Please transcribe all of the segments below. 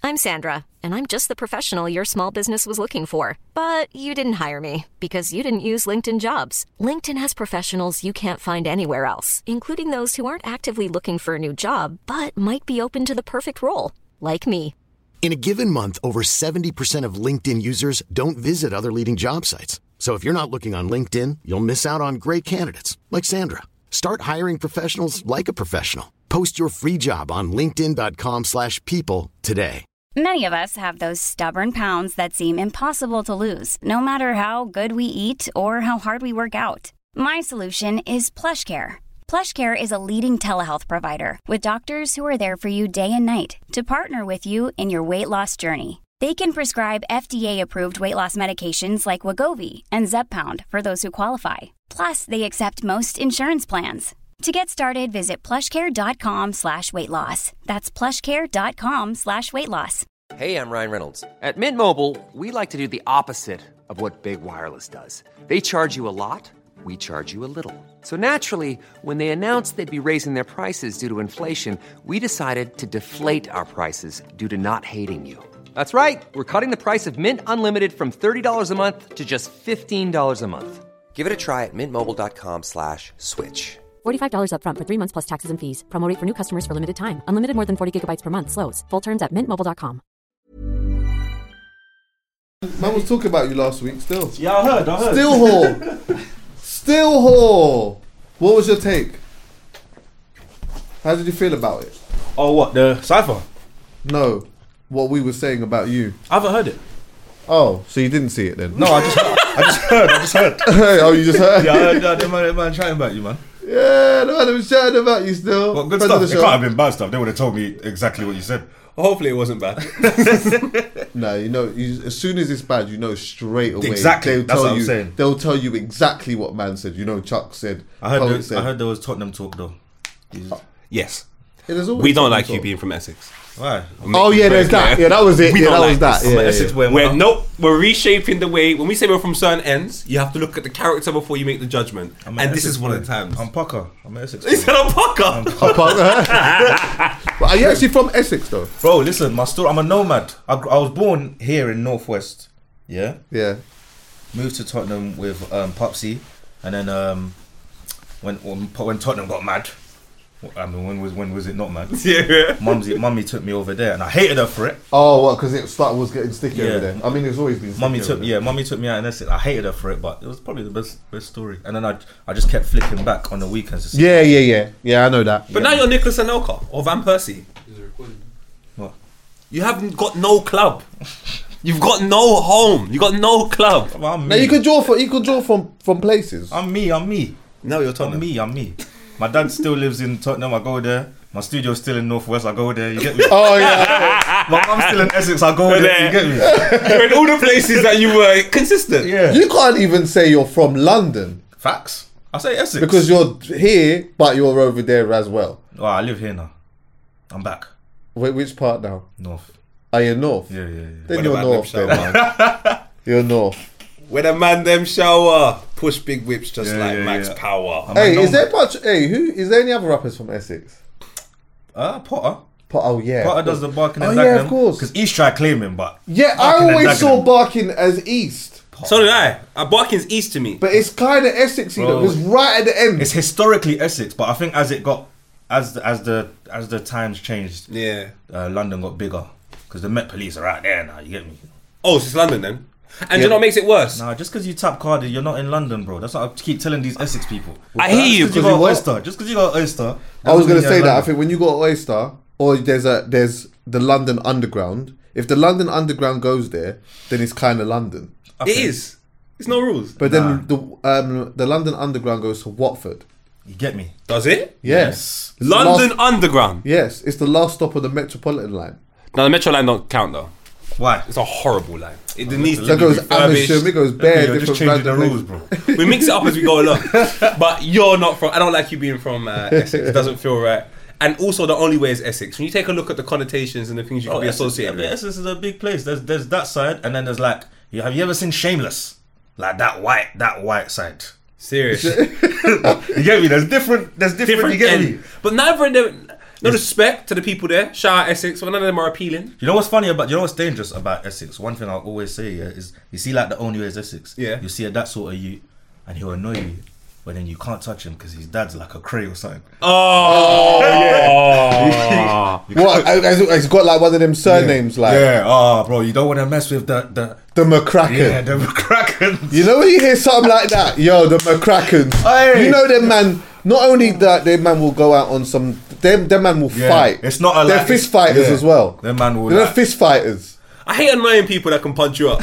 I'm Sandra, and I'm just the professional your small business was looking for. But you didn't hire me because you didn't use LinkedIn Jobs. LinkedIn has professionals you can't find anywhere else, including those who aren't actively looking for a new job, but might be open to the perfect role, like me. In a given month, over 70% of LinkedIn users don't visit other leading job sites. So if you're not looking on LinkedIn, you'll miss out on great candidates like Sandra. Start hiring professionals like a professional. Post your free job on linkedin.com/people today. Many of us have those stubborn pounds that seem impossible to lose, no matter how good we eat or how hard we work out. My solution is PlushCare. PlushCare is a leading telehealth provider with doctors who are there for you day and night to partner with you in your weight loss journey. They can prescribe FDA-approved weight loss medications like Wegovy and Zepbound for those who qualify. Plus, they accept most insurance plans. To get started, visit plushcare.com/weightloss. That's plushcare.com/weightloss. Hey, I'm Ryan Reynolds. At Mint Mobile, we like to do the opposite of what Big Wireless does. They charge you a lot, we charge you a little. So naturally, when they announced they'd be raising their prices due to inflation, we decided to deflate our prices due to not hating you. That's right. We're cutting the price of Mint Unlimited from $30 a month to just $15 a month. Give it a try at mintmobile.com/switch. $45 up front for 3 months plus taxes and fees. Promo rate for new customers for limited time. Unlimited more than 40 gigabytes per month. Slows full terms at mintmobile.com. Man was talking about you last week still. Yeah, I heard. Still whore. What was your take? How did you feel about it? Oh, what, the cypher? No, what we were saying about you. I haven't heard it. Oh, so you didn't see it then? No, I just heard. Oh, you just heard? Yeah, I heard that man chatting about you, man. Yeah, the man was chatting about you still. Well, good stuff. It can't have been bad stuff. They would have told me exactly what you said. Hopefully it wasn't bad. No, as soon as it's bad, straight away. Exactly, that's what I'm saying. They'll tell you exactly what man said. Chuck said. I heard there was Tottenham talk though. Yes. We don't like you being from Essex. Why? Oh yeah, there's that. Yeah, that was it. Yeah, that was that. Essex we're reshaping the way. When we say we're from certain ends, you have to look at the character before you make the judgment. And this is one of the times. I'm Pucker. I'm Essex. He said I'm Pucker. Are you actually from Essex though? Bro, listen, my story. I'm a nomad. I was born here in Northwest. Yeah. Yeah. Moved to Tottenham with Popsy, and then when Tottenham got mad. I mean, when was it not mad? Yeah. Mummy took me over there, and I hated her for it. Oh, what? Because it was getting sticky over there. I mean, it's always been. Mummy took me out, and that's it. I hated her for it, but it was probably the best story. And then I just kept flicking back on the weekends. Yeah. I know that. But now you're Nicholas Anelka or Van Persie. What? You haven't got no club. You've got no home. You got no club. Now you could draw from places. I'm me. No, you're Tottenham. I'm me. My dad still lives in Tottenham. I go there. My studio's still in Northwest. I go there. You get me? Oh yeah. My mum's still in Essex. I go there. You get me? You're in all the places that you were consistent. Yeah. You can't even say you're from London. Facts. I say Essex because you're here, but you're over there as well. Oh, I live here now. I'm back. Wait, which part now? North. Are you North? Yeah. Then you're North, then, man. You're North. When a man them shower, push big whips just like Max Power. Hey, is there any other rappers from Essex? Potter. Oh yeah. Potter does the Barking and Dagenham. Yeah, of course. Because East tried claiming, but I always saw Barking as East. Potter. So did I. Barking's East to me. But it's kind of Essexy though. It was right at the end. It's historically Essex, but I think as the times changed, London got bigger because the Met Police are out there now. You get me? Oh, so it's London then. And you know what makes it worse? Nah, just because you tap Cardiff, you're not in London, bro. That's what I keep telling these Essex people. I hear you. Just because you got Oyster. I was going to say that. I think when you got Oyster, or there's the London Underground. If the London Underground goes there, then it's kind of London. It is. It's no rules. But then the London Underground goes to Watford. You get me? Does it? Yes. London Underground. Yes, it's the last stop of the Metropolitan line. No, the Metro line don't count though. Why? It's a horrible line. It needs to be refurbished. It goes bare different changing the rules, bro. We mix it up as we go along. But you're not from. I don't like you being from Essex. It doesn't feel right. And also, the only way is Essex. When you take a look at the connotations and the things you can be associated with. Essex is a big place. There's that side, and then there's like, have you ever seen Shameless? Like that white side. Serious. You get me? There's different. You get me? But neither of them. No respect to the people there. Shout out Essex. Well, none of them are appealing. You know what's funny about? You know what's dangerous about Essex? One thing I'll always say is you see like the only way is Essex. Yeah. You see that sort of you, and he'll annoy you, but then you can't touch him because his dad's like a cray or something. Oh yeah. What? He's got like one of them surnames, like bro, you don't want to mess with the McCracken. Yeah, the McCracken. You know when you hear something like that, yo, the McCracken. Hey. You know them man. Not only that, them man will go out on some. Them man will fight. It's not a. They're fist fighters as well. Them man will. They're fist fighters. I hate annoying people that can punch you up.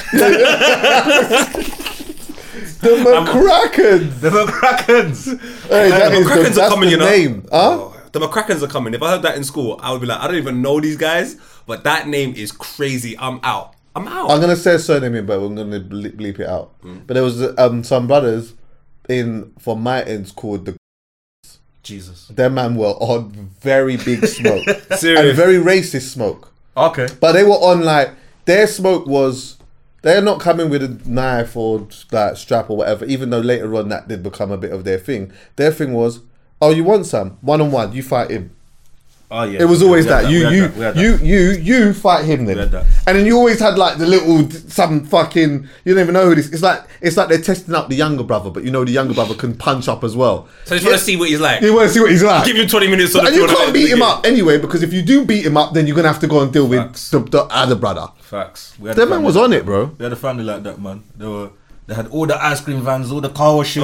The McCrackens. The McCrackens. Hey, The McCrackens are coming, you know. Name. Huh? Oh, the McCrackens are coming. If I heard that in school, I would be like, I don't even know these guys, but that name is crazy. I'm out. I'm gonna say a surname here, but I'm gonna bleep it out. But there was some brothers from my ends called the. Jesus. Their man were on very big smoke. Serious. And very racist smoke. Okay. But they were on like their smoke was. They're not coming with a knife or like strap or whatever. Even though later on that did become a bit of their thing. Their thing was, oh, you want some 1-on-1? You fight him. Oh yeah. It was always that. You fight him then. And then you always had like the little some fucking you don't even know who this. It's like they're testing up the younger brother, but you know the younger brother can punch up as well. So you just want to see what he's like. You want to see what he's like. Give him 20 minutes. And you can't beat him up anyway because if you do beat him up, then you're gonna have to go and deal with the other brother. Facts. That man was on it, bro. We had a family like that, man. They had all the ice cream vans, all the car washes.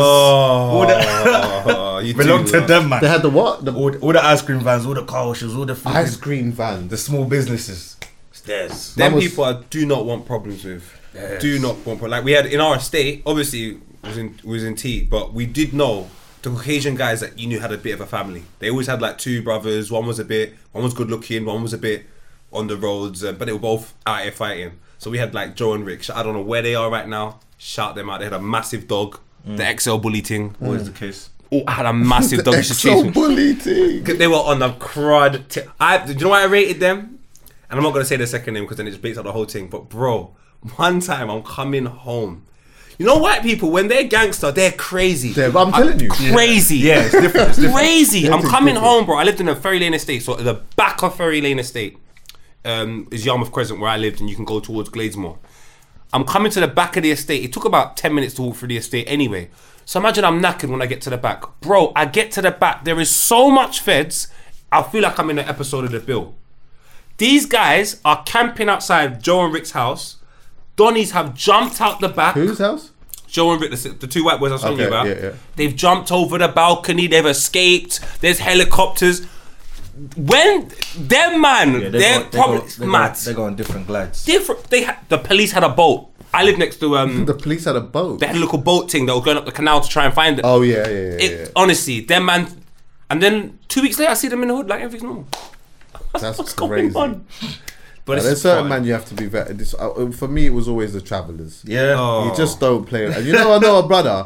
You belong to them, man. They had the what? All the ice cream vans, all the car washes, all the food. Ice cream vans. The small businesses. It's theirs. Them people I do not want problems with. Yes. Do not want problems. Like we had in our estate, obviously was in T, but we did know the Caucasian guys that you knew had a bit of a family. They always had like two brothers. One was good looking, one was a bit on the roads, but they were both out here fighting. So we had like Joe and Rick. I don't know where they are right now. Shout them out. They had a massive dog. The XL bully thing. Always the case. Oh, I had a massive dog. The XL bully thing. They were on the crud. Do you know why I rated them? And I'm not going to say the second name because then it just breaks up the whole thing. But bro, one time I'm coming home. You know white people, when they're gangster, they're crazy. I'm telling you. Crazy. Yeah, it's different. It's different. Crazy. I'm coming home, bro. I lived in a Ferry Lane estate. So at the back of Ferry Lane estate is Yarmouth Crescent where I lived, and you can go towards Gladesmore. I'm coming to the back of the estate. It took about 10 minutes to walk through the estate anyway. So imagine I'm knackered when I get to the back. Bro, I get to the back. There is so much feds. I feel like I'm in an episode of The Bill. These guys are camping outside Joe and Rick's house. Donnies have jumped out the back. Whose house? Joe and Rick, the two white boys I was telling you about. Yeah. They've jumped over the balcony. They've escaped. There's helicopters. When them man, they're probably mad. They go on different glides. The police had a boat. I live next to The police had a boat. They had a little boat thing that was going up the canal to try and find it. Oh yeah. Honestly, them man. And then 2 weeks later, I see them in the hood like everything's normal. That's what's crazy. going on. But there's certain man you have to be very. For me, it was always the Travellers. Yeah, you just don't play it. And you know, I know a brother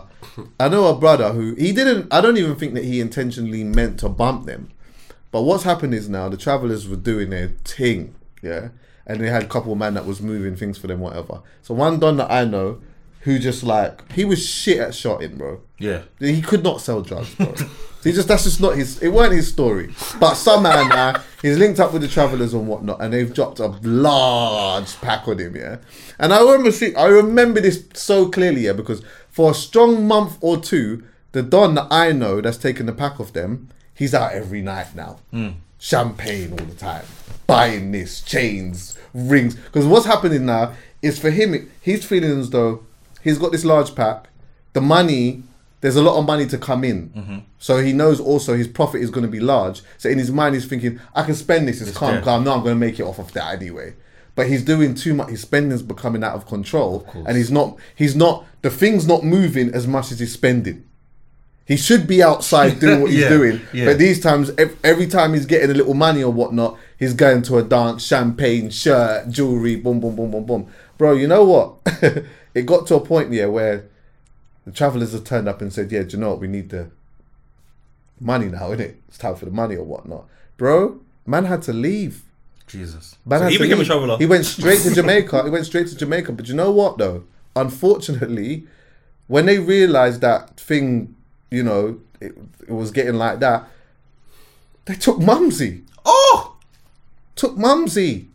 who he didn't. I don't even think that he intentionally meant to bump them. But what's happened is now the Travellers were doing their thing, yeah, and they had a couple of man that was moving things for them, whatever. So one don that I know, who just like he was shit at shotting, bro. Yeah, he could not sell drugs, bro. That's just not his. It weren't his story. But somehow now he's linked up with the Travellers and whatnot, and they've dropped a large pack on him, yeah. And I remember this so clearly, yeah, because for a strong month or two, the don that I know that's taken the pack off them. He's out every night now. Champagne all the time. Buying this, chains, rings. Because what's happening now is for him, he's feeling as though he's got this large pack. The money, there's a lot of money to come in. Mm-hmm. So he knows also his profit is going to be large. So in his mind, he's thinking, I can spend this. It's calm. I know I'm going to make it off of that anyway. But he's doing too much. His spending's becoming out of control. And he's not, the thing's not moving as much as he's spending. He should be outside doing what he's doing. Yeah. But these times, every time he's getting a little money or whatnot, he's going to a dance, champagne, shirt, jewellery, boom, boom, boom, boom, boom. Bro, you know what? It got to a point, where the Travellers have turned up and said, do you know what? We need the money now, innit? It's time for the money or whatnot. Bro, man had to leave. Jesus. So he became a traveller. He went straight to Jamaica. But you know what, though? Unfortunately, when they realised that thing... it was getting like that. They took Mumsy. Oh! Took Mumsy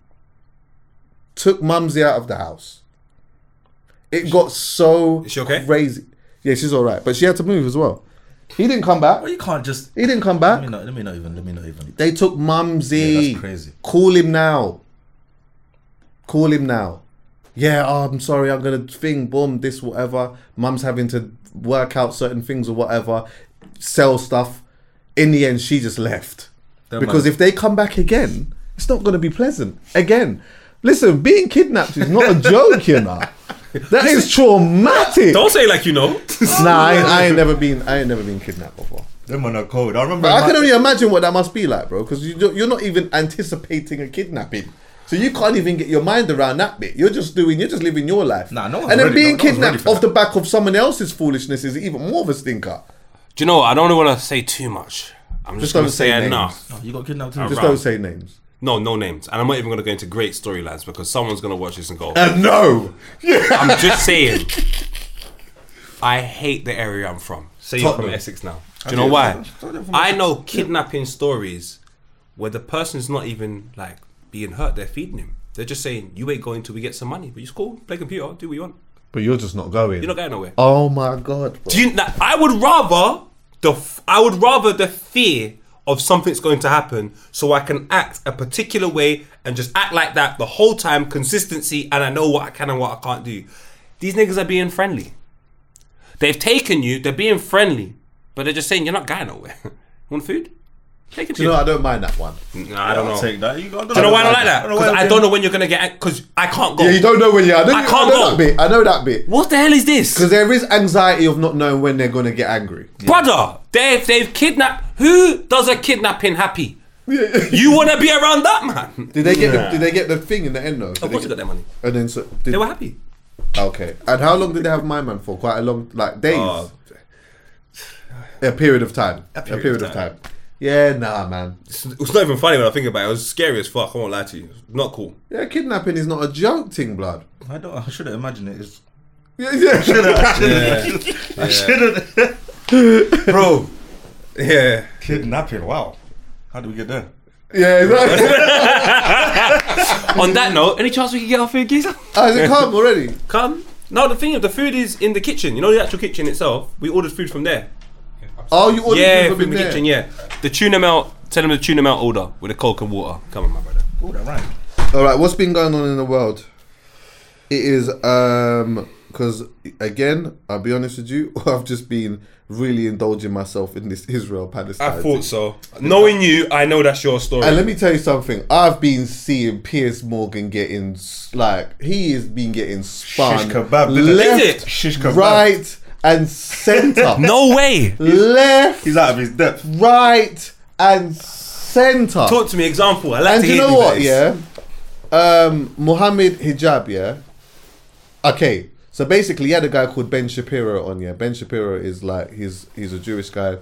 out of the house. It got so Is she okay? crazy. Yeah, she's all right, but she had to move as well. He didn't come back. Well, you can't just. He didn't come back. Let me not even. They took Mumsy. Yeah, that's crazy. Call him now. Yeah, I'm sorry, I'm gonna boom, this, whatever. Mum's having to work out certain things or whatever, sell stuff. In the end, she just left. Because if they come back again, it's not gonna be pleasant. Again. Listen, being kidnapped is not a joke, you know. That is traumatic. Don't say like you know. Nah, I ain't never been kidnapped before. Them are not cold. I remember. But I can only imagine what that must be like, bro. Because you're not even anticipating a kidnapping, so you can't even get your mind around that bit. You're just living your life. Nah, no one's and then ready- being no one's ready kidnapped for off the back of someone else's foolishness is even more of a stinker. Do you know what? I don't want to say too much. I'm just going to don't say say names. enough. Oh, you got kidnapped too. Just don't say names. No names. And I'm not even going to go into great storylines because someone's going to watch this and go, No. I'm just saying, I hate the area I'm from. Say you're from Tottenham. Essex now. Do you know why? I know kidnapping stories where the person's not even like being hurt, they're feeding him. They're just saying, you ain't going till we get some money. But you school, play computer, do what you want. But you're just not going. You're not going nowhere. Oh my god, bro. Do you, like, I would rather the fear of something's going to happen so I can act a particular way and just act like that the whole time, consistency, and I know what I can and what I can't do. These niggas are being friendly. They've taken you, they're being friendly, but they're just saying you're not going nowhere. Want food? Take it to Do you know, I don't mind that one. Nah, I don't know. Take that. Do you know why I don't like that? Because I don't know when you're going to get... Because I can't go. Yeah, you don't know when I can't know go. that bit. I know that bit. What the hell is this? Because there is anxiety of not knowing when they're going to get angry. Brother, they've kidnapped... Who does a kidnapping happy? You want to be around that, man? Did they get the thing in the end though? Of course they got their money. And then They were happy. Okay. And how long did they have my man for? Quite a long, like days. A period of time. A period of time. Yeah, nah, man. It's not even funny when I think about it. It was scary as fuck. I won't lie to you. It's not cool. Yeah, kidnapping is not a joke thing, blood. I shouldn't imagine it. It's, Yeah. I shouldn't. Bro. Yeah. Kidnapping. Wow. How do we get there? Yeah, exactly. On that note, any chance we can get our food, geezer? Has it come already? Come. No, the thing is, the food is in the kitchen. You know the actual kitchen itself? We ordered food from there. Oh, you ordered Yeah, food food in the there? kitchen, yeah. The tuna melt, tell them the tuna melt order with a Coke and water. Come on, my brother. Oh, that rhymed. All right, what's been going on in the world? It is because again, I'll be honest with you, I've just been really indulging myself in this Israel-Palestine. I thought so. Knowing you, I know that's your story. And let me tell you something. I've been seeing Piers Morgan getting he has been getting spun Shish kebab, isn't it? left, Is it? Shish kebab. right, and centre. No way. Left, He's out of his depth. right, and centre. Talk to me, example. I like And to you hear know these what? days. Yeah, Mohammed Hijab. Yeah. Okay, so basically, he had a guy called Ben Shapiro on. Yeah, Ben Shapiro is like he's a Jewish guy.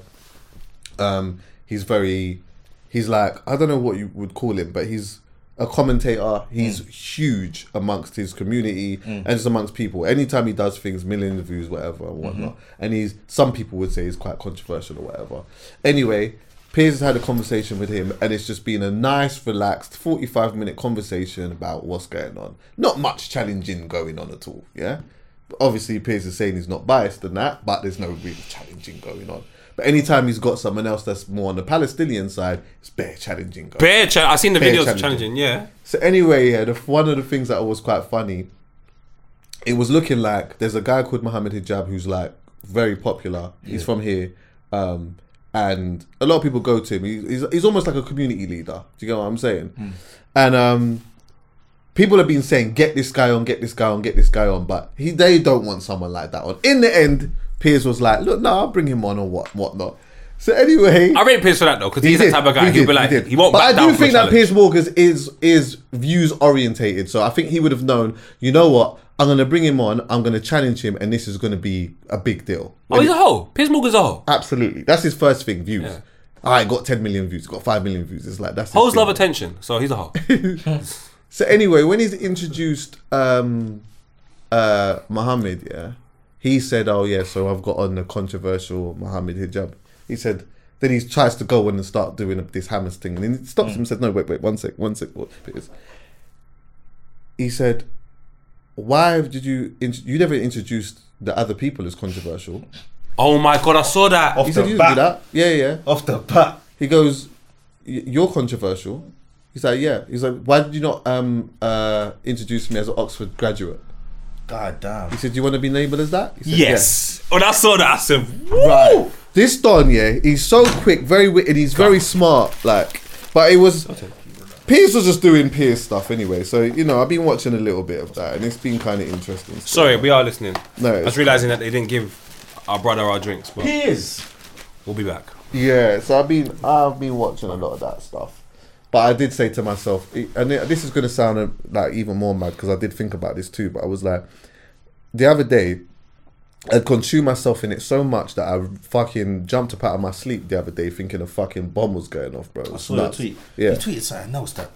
He's like, I don't know what you would call him, but he's a commentator. He's huge amongst his community and just amongst people. Anytime he does things, millions of views, whatever, and whatnot. And some people would say he's quite controversial or whatever. Anyway, Piers has had a conversation with him, and it's just been a nice, relaxed 45-minute conversation about what's going on. Not much challenging going on at all, yeah? But obviously, Piers is saying he's not biased in that, but there's no real challenging going on. But anytime he's got someone else that's more on the Palestinian side, it's bare challenging going on. I've seen the Bare videos challenging. challenging, yeah. So anyway, yeah, one of the things that was quite funny, it was looking like there's a guy called Mohammed Hijab who's like very popular. He's from here. And a lot of people go to him. He's almost like a community leader. Do you get what I'm saying? And people have been saying, get this guy on, get this guy on, get this guy on. But they don't want someone like that on. In the end, Piers was like, look, no, I'll bring him on or whatnot. So anyway, I rate Piers for that though, because he's the type of guy he'll be like, he won't but back I down do from a think that challenge. Piers Morgan is views orientated. So I think he would have known, you know what, I'm going to bring him on, I'm going to challenge him, and this is going to be a big deal. Oh, he's a hoe. Piers Morgan's a hoe. Absolutely. That's his first thing, views. Yeah. I got 10 million views, got 5 million views. It's like, that's his Hoes thing. love attention, so he's a hoe. So anyway, when he's introduced Mohammed, yeah, he said, oh yeah, so I've got on the controversial Mohammed Hijab. He said, Then he tries to go and start doing this Hammers thing, and then he stops him and says, "No, wait, one sec. Because he said, why did you never introduced the other people as controversial?" Oh my God, I saw that. He said, "You didn't do that." Yeah. Off the bat. He goes, "You're controversial." He's like, "Yeah." He's like, "Why did you not introduce me as an Oxford graduate?" God damn. He said, "Do you want to be labelled as that?" He said, Yes. When I saw that, I said, woo! Right. This Don, yeah, he's so quick, very witty, he's very smart, like. But it was Piers was just doing Piers stuff anyway, so you know I've been watching a little bit of that, and it's been kind of interesting. Sorry, we are listening. No, I was realising that they didn't give our brother our drinks, but Piers. we'll be back. Yeah, so I've been watching a lot of that stuff, but I did say to myself, and this is going to sound like even more mad because I did think about this too, but I was like, the other day, I'd consumed myself in it so much that I fucking jumped up out of my sleep the other day thinking a fucking bomb was going off, bro. I saw your tweet. Yeah. You tweeted something else that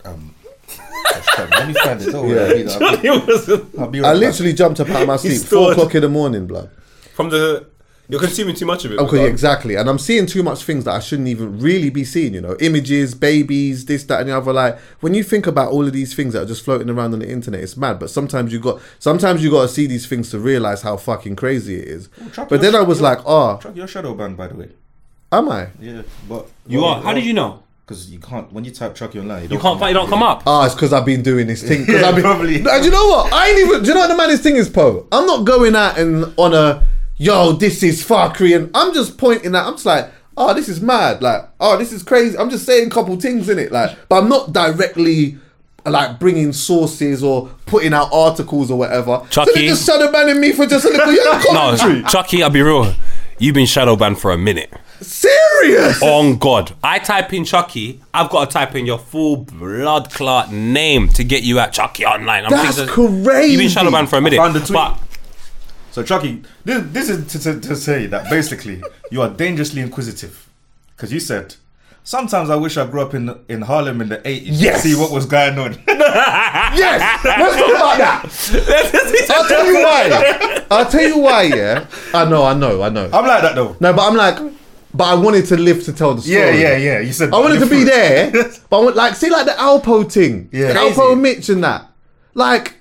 let me find it. I'll be right I back. literally jumped up out of my sleep 4 o'clock in the morning, blood. You're consuming too much of it. Okay, exactly. And I'm seeing too much things that I shouldn't even really be seeing, you know. Images, babies, this, that, and the other. Like, when you think about all of these things that are just floating around on the internet, it's mad. But sometimes you got to see these things to realise how fucking crazy it is. But then I was like, You're shadow banned, by the way. Am I? Yeah, but... You are? How did you know? Because you can't... When you type Chucky online... You don't come up. It's because I've been doing this thing. Yeah, probably. And do you know what? I ain't even... Do you know what the maddest thing is, Po? I'm not going out and on a... Yo, this is fuckery, and I'm just pointing at. I'm just like, this is mad. Like, this is crazy. I'm just saying a couple things in it, like, but I'm not directly like bringing sources or putting out articles or whatever. Chucky, so they're just shadow banning me for just a little young commentary. No, Chucky, I'll be real. You've been shadow banned for a minute. Serious? On God, I type in Chucky. I've got to type in your full blood clot name to get you at Chucky online. That's crazy. You've been shadow banned for a minute. I found the tweet. But so Chucky, this is to say that basically you are dangerously inquisitive, because you said sometimes I wish I grew up in Harlem in the 80s Yes. to see what was going on. Yes. Let's talk about that. I'll tell you why. Yeah. I know. I'm like that though. No, but I'm like, but I wanted to live to tell the story. Yeah. You said I wanted to be there, but I want, like, see, like the Alpo thing, Yeah. Alpo and Mitch and that. Like,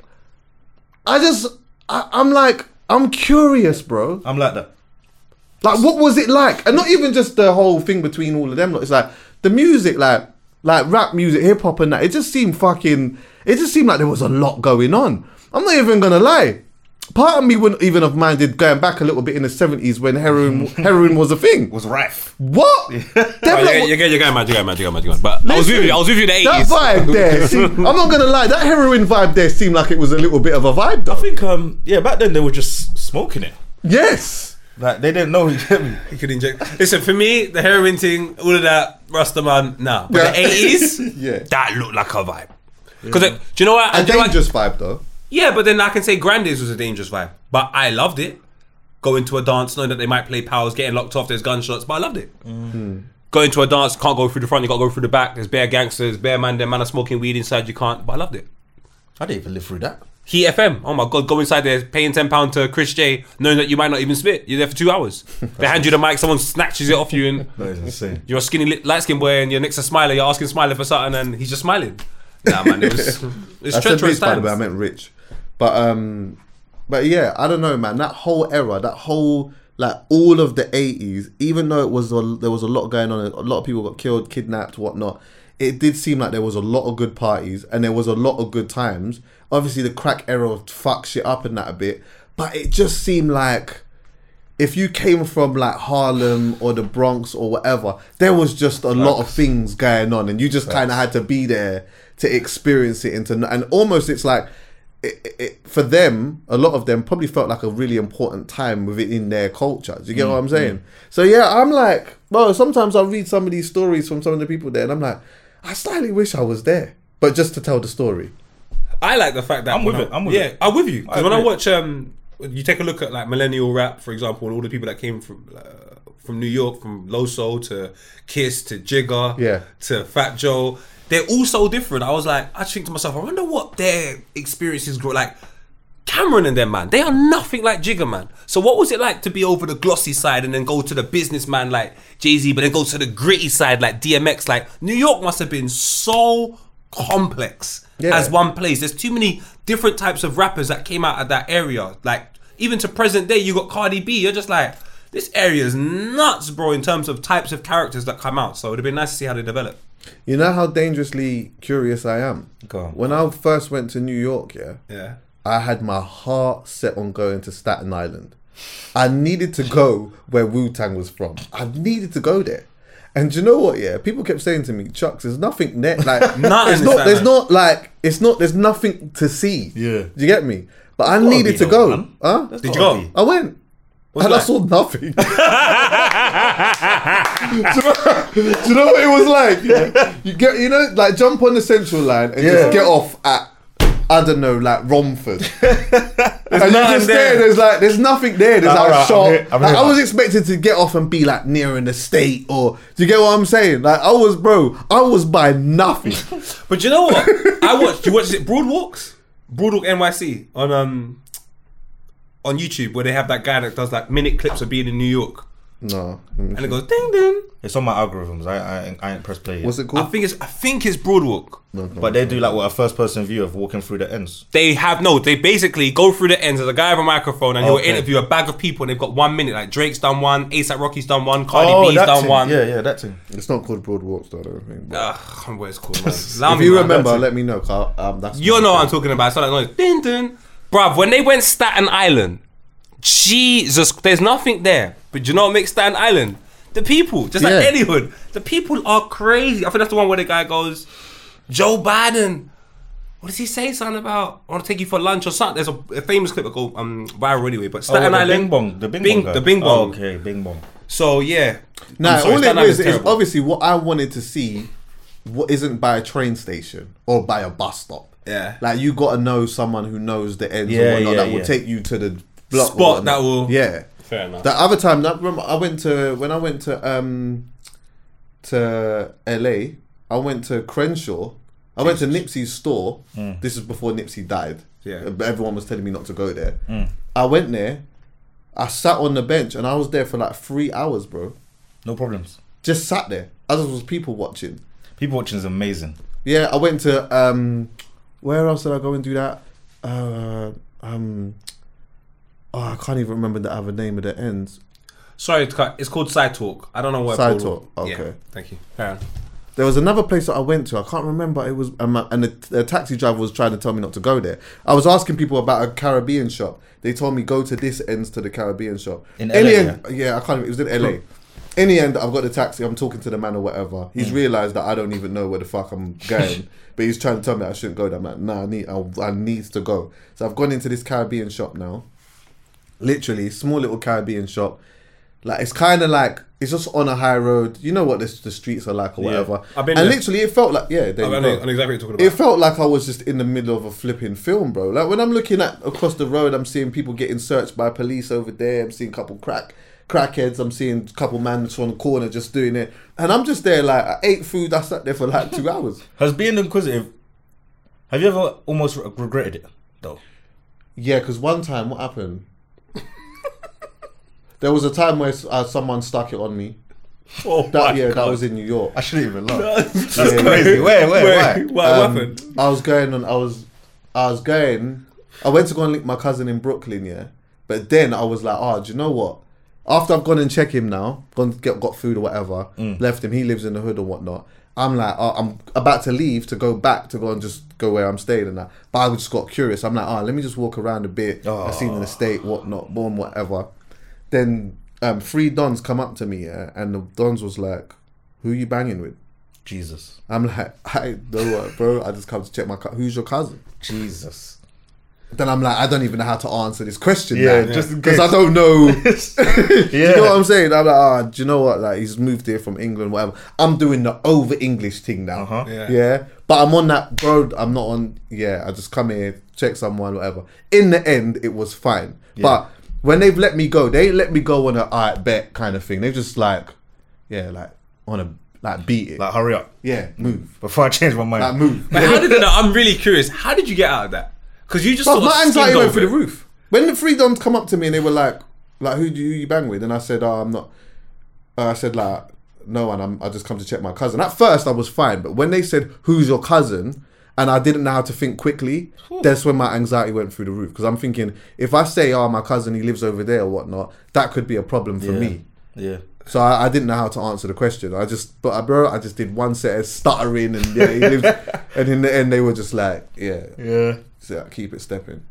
I'm like, I'm curious, bro. I'm like that. Like, what was it like? And not even just the whole thing between all of them. It's like the music, like rap music, hip hop and that. It just seemed like there was a lot going on. I'm not even gonna lie. Part of me wouldn't even have minded going back a little bit in the 70s when heroin was a thing. Was rife. What? you're going mad. But I was with you in the 80s. That vibe there, see, I'm not gonna lie, that heroin vibe there seemed like it was a little bit of a vibe though. I think back then they were just smoking it. Yes. Like they didn't know. You get me? You could inject. Listen, for me, the heroin thing, all of that, Rastaman, nah. But the 80s, Yeah. that looked like a vibe. Because do you know what? A dangerous vibe though. Yeah, but then I can say Grandes was a dangerous vibe. But I loved it. Going to a dance, knowing that they might play powers, getting locked off, there's gunshots, but I loved it. Going to a dance, can't go through the front, you got to go through the back. There's bare gangsters, bare man are smoking weed inside, you can't. But I loved it. I didn't even live through that. Heat FM, oh my God, go inside there, paying £10 to Chris J, knowing that you might not even spit. You're there for 2 hours. They hand you the mic, someone snatches it off you, and That is insane. you're a skinny, light-skinned boy, and you're next to Smiler, you're asking Smiler for something, and he's just smiling. Nah, man, it's I said treacherous rich, by the way, I times. meant rich. But yeah, I don't know, man. That whole era, that whole, like, all of the 80s, even though there was a lot going on, a lot of people got killed, kidnapped, whatnot, it did seem like there was a lot of good parties and there was a lot of good times. Obviously, the crack era fucked shit up and that a bit, but it just seemed like if you came from like Harlem or the Bronx or whatever, there was just a lot of things going on, and you just kind of had to be there to experience it. And almost it's like for them, a lot of them probably felt like a really important time within their culture. Do you get what I'm saying? So yeah, I'm like, bro, sometimes I read some of these stories from some of the people there, and I'm like, I slightly wish I was there, but just to tell the story. I like the fact that I'm with it. Yeah, I'm with you. Because when I agree. watch, you take a look at like millennial rap, for example, and all the people that came from New York, from Low Soul to Kiss to Jigga, to Fat Joe, they're all so different. I was like, I think to myself, I wonder what their experiences grow like. Cameron and them, man, they are nothing like Jigga, man. So what was it like to be over the glossy side and then go to the businessman like Jay-Z, but then go to the gritty side like DMX? Like, New York must have been so complex as one place. There's too many different types of rappers that came out of that area. Like, even to present day, you got Cardi B. You're just like, this area is nuts, bro, in terms of types of characters that come out. So it would have been nice to see how they develop. You know how dangerously curious I am? Go on. When I first went to New York, Yeah. I had my heart set on going to Staten Island. I needed to go where Wu-Tang was from. I needed to go there. And do you know what? Yeah, people kept saying to me, "Chucks, there's nothing there. Like, there's nothing to see." Yeah. Do you get me? But I needed to go. Man. Huh? That's Did you gotta go? be. I went. What's And it I like? saw nothing. Do you know what it was like? Yeah? You get, like jump on the Central Line and just get off at, I don't know, like Romford. And you're just there. There's nothing there. There's like a shop. I'm Like, here. I was expected to get off and be like near an estate, or do you get what I'm saying? Like I was by nothing. But you know what? You watched it Broadwalk NYC on YouTube, where they have that guy that does like minute clips of being in New York, No. and it goes ding ding. It's on my algorithms. I ain't pressed play yet. What's it I called? think it's Broadwalk. But they do like a first person view of walking through the ends. They basically go through the ends. There's a guy with a microphone and he'll Okay. interview a bag of people, and they've got 1 minute. Like Drake's done one, ASAP Rocky's done one, Cardi B's that done thing. one. Yeah, that thing. It's not called Broadwalks though, I don't think. But I can't remember what it's called, man. Allow if me, you man. remember, let me know. 'Cause, that's You know what I'm talking about. It's not like noise. Ding ding. Bruv, when they went Staten Island, Jesus, there's nothing there. But you know what makes Staten Island? The people. Just like any hood. The people are crazy. I think that's the one where the guy goes, Joe Biden. What does he say something about? I want to take you for lunch or something. There's a famous clip that go viral anyway. But Staten Island. The Bing Bong. The Bing Bong. Oh, okay, Bing Bong. So yeah. Nah, I'm sorry, all Staten it Island's is terrible. obviously what I wanted to see. What isn't by a train station or by a bus stop. Yeah. Like you got to know someone who knows the ends Yeah, or whatnot yeah, that will yeah. take you to the block or Spot whatnot. that will- Yeah. Fair enough. The other time, remember I went to LA. I went to Crenshaw. I went to Nipsey's store. This is before Nipsey died. Yeah. But everyone was telling me not to go there. I went there. I sat on the bench and I was there for like 3 hours, bro. No problems. Just sat there. Others was people watching. People watching is amazing. Yeah, I went to where else did I go and do that? I can't even remember the other name of the ends. Sorry to cut. It's called Side Talk. I don't know what. Side Broadwalk- Talk, Yeah, okay. thank you. Fair enough. There was another place that I went to. I can't remember. It was and the taxi driver was trying to tell me not to go there. I was asking people about a Caribbean shop. They told me go to this ends to the Caribbean shop. In the LA, end, yeah, I can't. It was in LA. In the end, I've got the taxi. I'm talking to the man or whatever. He's realised that I don't even know where the fuck I'm going, but he's trying to tell me I shouldn't go there. I'm like, nah, I need to go. So I've gone into this Caribbean shop now. Literally, small little Caribbean shop. Like it's kind of like it's just on a high road. You know what the streets are like or whatever. I've been and there. literally, it felt like there I you know go. exactly what you're talking It about. felt like I was just in the middle of a flipping film, bro. Like when I'm looking at across the road, I'm seeing people getting searched by police over there. I'm seeing a couple crackheads. I'm seeing a couple man on the corner just doing it, and I'm just there like I ate food. I sat there for like 2 hours. Has being inquisitive, have you ever almost regretted it, though? Yeah, because one time, what happened? There was a time where someone stuck it on me. Oh, That was in New York. I shouldn't even laugh. That's crazy. Where? Why? What happened? I was going. I went to go and link my cousin in Brooklyn, yeah. But then I was like, do you know what? After I've gone and checked him now, got food or whatever, left him. He lives in the hood or whatnot. I'm like, I'm about to leave to go back to go and just go where I'm staying and that. But I just got curious. I'm like, let me just walk around a bit. I seen an estate, whatnot, boom, whatever. Then 3 dons come up to me, yeah, and the dons was like, "Who you banging with?" Jesus. I'm like, I know what, bro. I just come to check my who's your cousin? Jesus. Then I'm like, I don't even know how to answer this question. Yeah, now, just in because case. I don't know. Yeah. You know what I'm saying? I'm like, do you know what? Like he's moved here from England, whatever. I'm doing the over English thing now. Uh-huh. Yeah. But I'm on that, bro. I'm not on. Yeah, I just come here, check someone, whatever. In the end, it was fine. But when they've let me go, they ain't let me go on a alright bet kind of thing. They've just like on a beat it. Like, hurry up. Yeah, move. Before I change my mind. Like move. But how did I'm really curious. How did you get out of that? Because you just But sort of my anxiety skimmed went over through the it. roof. When the three dons come up to me and they were like who do you bang with? And I said, oh, I'm not. I said like, no one. I just come to check my cousin. At first I was fine, but when they said, who's your cousin? And I didn't know how to think quickly. That's when my anxiety went through the roof. Because I'm thinking, if I say, oh, my cousin, he lives over there or whatnot, that could be a problem for me. Yeah. So I didn't know how to answer the question. I just did one set of stuttering and he lives. And in the end, they were just like, yeah. So keep it stepping.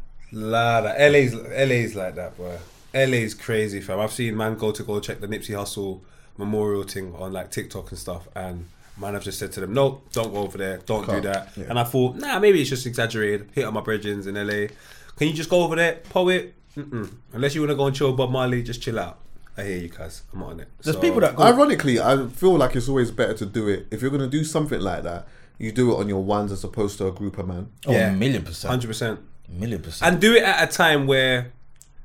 LA's like that, bro. LA's crazy, fam. I've seen man go check the Nipsey Hussle memorial thing on like TikTok and stuff, and man, I've just said to them, no, don't go over there, don't do that. Yeah. And I thought, nah, maybe it's just exaggerated. Hit up my brethrens in LA. Can you just go over there, poet? Unless you want to go and chill with Bob Marley, just chill out. I hear you, cuz. I'm on it. There's people that go. Ironically, I feel like it's always better to do it. If you're going to do something like that, you do it on your ones as opposed to a group of man. Oh, yeah. 1,000,000%. 100%. 1,000,000%. And do it at a time where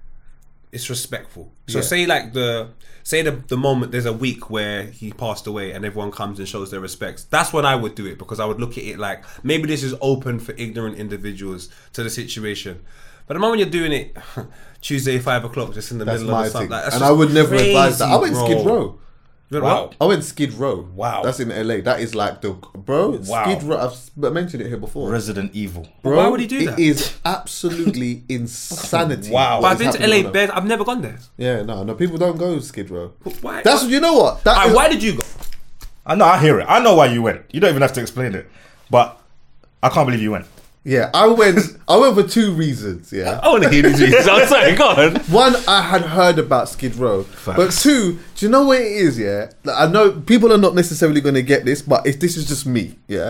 it's respectful. So say like the moment there's a week where he passed away and everyone comes and shows their respects. That's when I would do it, because I would look at it like maybe this is open for ignorant individuals to the situation. But the moment you're doing it Tuesday 5 o'clock, just in the middle of the sun, like, and I would never advise that. I went Skid Row. Wow. I went Skid Row. Wow. That's in LA. That is like Skid Row. I've mentioned it here before. Resident Evil. Bro, why would he do that? It is absolutely insanity. Wow. But I've been to LA Bears. I've never gone there. Yeah, no, people don't go Skid Row. Why? You know what? Why did you go? I know, I hear it. I know why you went. You don't even have to explain it. But I can't believe you went. Yeah, I went for 2 reasons, yeah. I want to hear these reasons. I'm sorry, go on. 1, I had heard about Skid Row. Facts. But 2, do you know what it is, yeah? Like, I know people are not necessarily going to get this, but this is just me, yeah?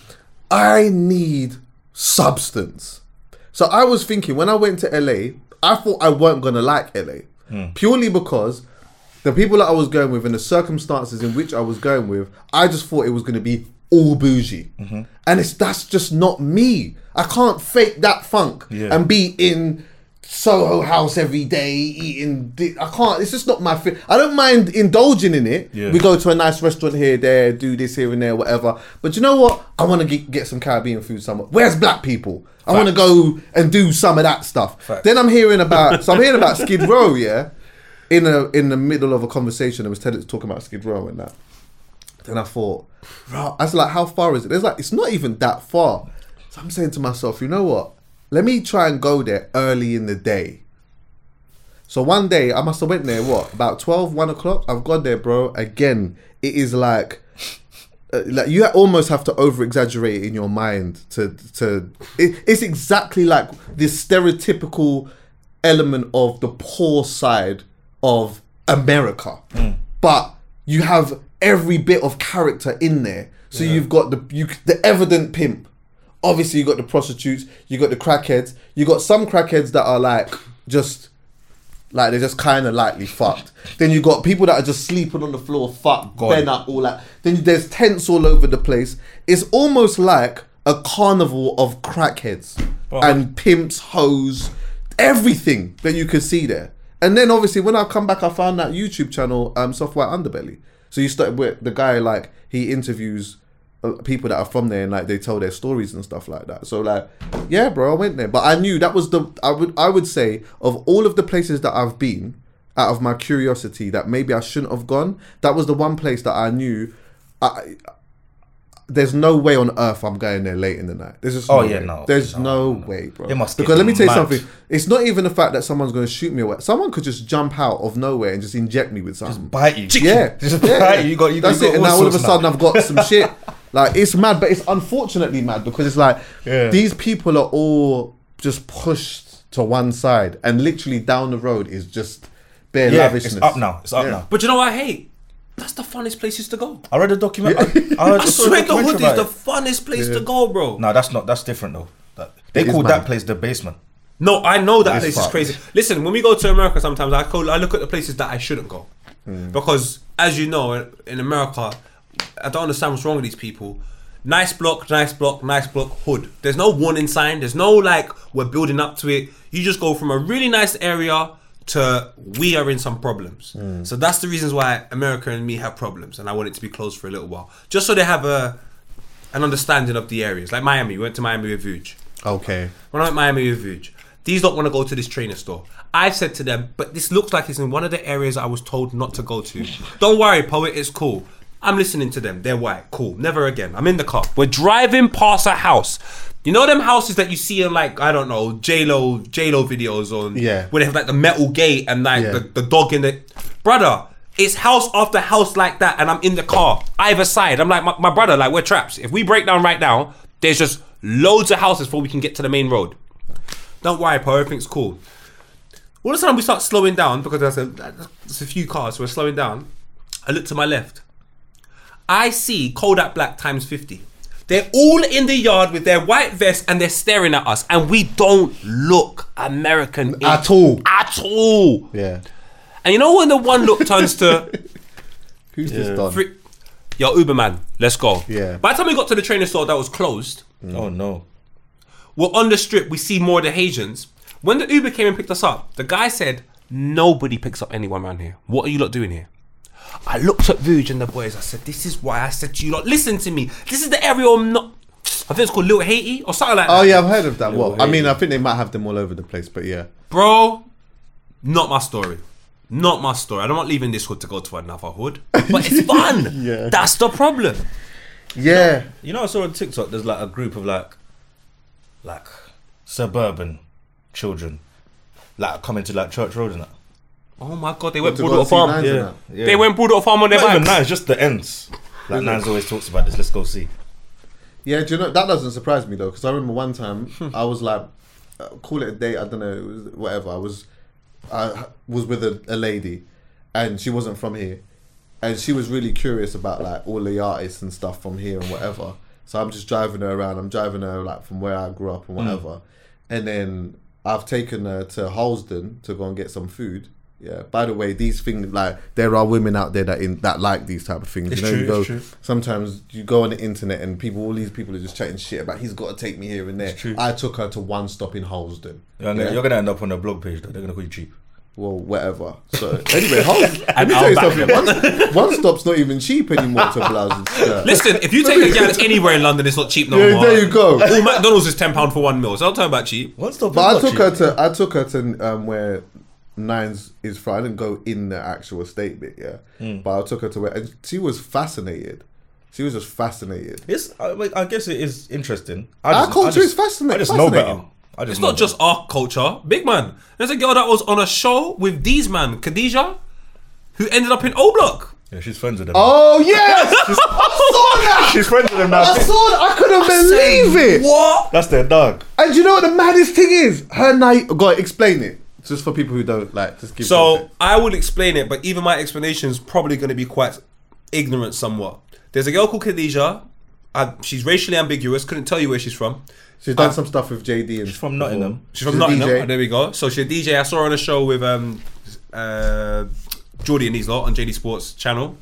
I need substance. So I was thinking, when I went to LA, I thought I weren't going to like LA. Purely because the people that I was going with and the circumstances in which I was going with, I just thought it was going to be all bougie. And that's just not me. I can't fake that funk and be in Soho House every day eating. I can't. It's just not my thing. I don't mind indulging in it. Yeah. We go to a nice restaurant here, there, do this here and there, whatever. But you know what? I want to get some Caribbean food somewhere. Where's black people? I want to go and do some of that stuff. Facts. Then I'm hearing about Skid Row. Yeah, in the middle of a conversation, I was talking about Skid Row and that. Then I thought, I was like, how far is it? It's not even that far. So I'm saying to myself, you know what? Let me try and go there early in the day. So one day, I must have went there, about 12, 1 o'clock? I've gone there, bro. Again, it is like you almost have to over-exaggerate it in your mind it's exactly like this stereotypical element of the poor side of America. But you have every bit of character in there. So you've got the evident pimp. Obviously, you got the prostitutes, you got the crackheads, you got some crackheads that are they're just kind of lightly fucked. Then you got people that are just sleeping on the floor, bent up, all that. Then there's tents all over the place. It's almost like a carnival of crackheads and pimps, hoes, everything that you could see there. And then obviously when I come back, I found that YouTube channel, Soft White Underbelly. So you started with the guy, he interviews people that are from there and they tell their stories and stuff like that. So yeah, bro, I went there. But I knew that was I would say of all of the places that I've been, out of my curiosity that maybe I shouldn't have gone, that was the one place that I knew there's no way on earth I'm going there late in the night. There's just no way, bro. Because let me tell you something. It's not even the fact that someone's going to shoot me away. Someone could just jump out of nowhere and just inject me with something. Just bite you. Yeah. Just bite you. That's it. And now all of a sudden I've got some shit. It's mad, but it's unfortunately mad because it's these people are all just pushed to one side and literally down the road is just bare lavishness. It's up now. But you know what I hate? That's the funnest places to go. I read a documentary. I swear the hood is the funnest place to go, bro. No, that's different though. They call that place the basement. No, I know that place is crazy. Listen, when we go to America sometimes, I look at the places that I shouldn't go. Because, as you know, in America, I don't understand what's wrong with these people. Nice block, hood. There's no warning sign. There's no we're building up to it. You just go from a really nice area to we are in some problems. So that's the reasons why America and me have problems, and I want it to be closed for a little while, just so they have an understanding of the areas. Like Miami, we went to Miami with Vuj. Okay. When I'm at Miami with Vuj, these don't want to go to this trainer store. I've said to them, but this looks like it's in one of the areas I was told not to go to. Don't worry, Poet, it's cool. I'm listening to them. They're white. Cool. Never again. I'm in the car. We're driving past a house. You know them houses that you see in, like, I don't know, J-Lo videos on, where they have like the metal gate and like the dog in it. Brother, it's house after house like that, and I'm in the car either side. I'm like, my brother, like, we're traps. If we break down right now, there's just loads of houses before we can get to the main road. Don't worry, Paul, everything's cool. All of a sudden we start slowing down because there's a few cars, so we're slowing down. I look to my left. I see Kodak Black times 50. They're all in the yard with their white vests and they're staring at us, and we don't look American at all. At all. Yeah. And you know when the one look turns to who's this done? Yo, Uberman, let's go. Yeah. By the time we got to the trainer store that was closed. Oh no. We're on the strip, we see more of the Haitians. When the Uber came and picked us up, the guy said, nobody picks up anyone around here. What are you lot doing here? I looked at Vuj and the boys. I said, this is why I said to you lot, listen to me. This is the area I'm not... I think it's called Little Haiti or something like that. Oh yeah, I've heard of that. Little Well, I mean, Haiti. I think they might have them all over the place, but yeah. Bro, not my story. Not my story. I don't want leaving this hood to go to another hood. But it's fun. Yeah. That's the problem. Yeah. You know, I saw on TikTok, there's like a group of like suburban children, like coming to like Church Road and that. Oh my God, they went to Broad go Water see Farm. Nines and Yeah, that. yeah. They went Broad Water Farm on their Not even bikes. Nines, just the ends. Like Nines always talks about this. Let's go see. Yeah, do you know, that doesn't surprise me though, because I remember one time I was like, call it a date, I don't know, it was whatever. I was with a lady, and she wasn't from here, and she was really curious about like all the artists and stuff from here and whatever. So I'm just driving her around. I'm driving her like from where I grew up and whatever, and then I've taken her to Halsden to go and get some food. Yeah. By the way, these things, like, there are women out there that like these type of things. It's you know, true, you go, it's true. sometimes you go on the internet and all these people are just chatting shit about he's got to take me here and there. It's true. I took her to One Stop in Halsden. You're gonna end up on a blog page though. They're gonna call you cheap. Well, whatever. So anyway, let me tell you something. One Stop's not even cheap anymore to blouse and skirt. Listen, if you take a gal anywhere in London, it's not cheap no Yeah, more. there you go. All McDonald's is £10 for 1 meal, so don't talk about cheap. What's the? But I took her to where Nines is from. I didn't go in the actual estate bit, yeah. But I took her to where, and she was fascinated. She was just fascinated. I guess it is interesting. Our culture is fascinating. I just know better. It's not just our culture. Big man. There's a girl that was on a show with these man, Khadija, who ended up in O Block. Yeah, she's friends with them. Oh yes, I saw that. She's friends with them now. I saw that. I couldn't believe it. What? That's their dog. And you know what the maddest thing is? Her night. Go on, explain it. Just for people who don't like. Just give. So context. I will explain it, but even my explanation is probably going to be quite ignorant somewhat. There's a girl called Khadija. She's racially ambiguous. Couldn't tell you where she's from. She's done some stuff with JD. And She's from Nottingham. She's from a Nottingham. DJ. Oh, there we go. So she's a DJ. I saw her on a show with Geordie and these lot on JD Sports channel.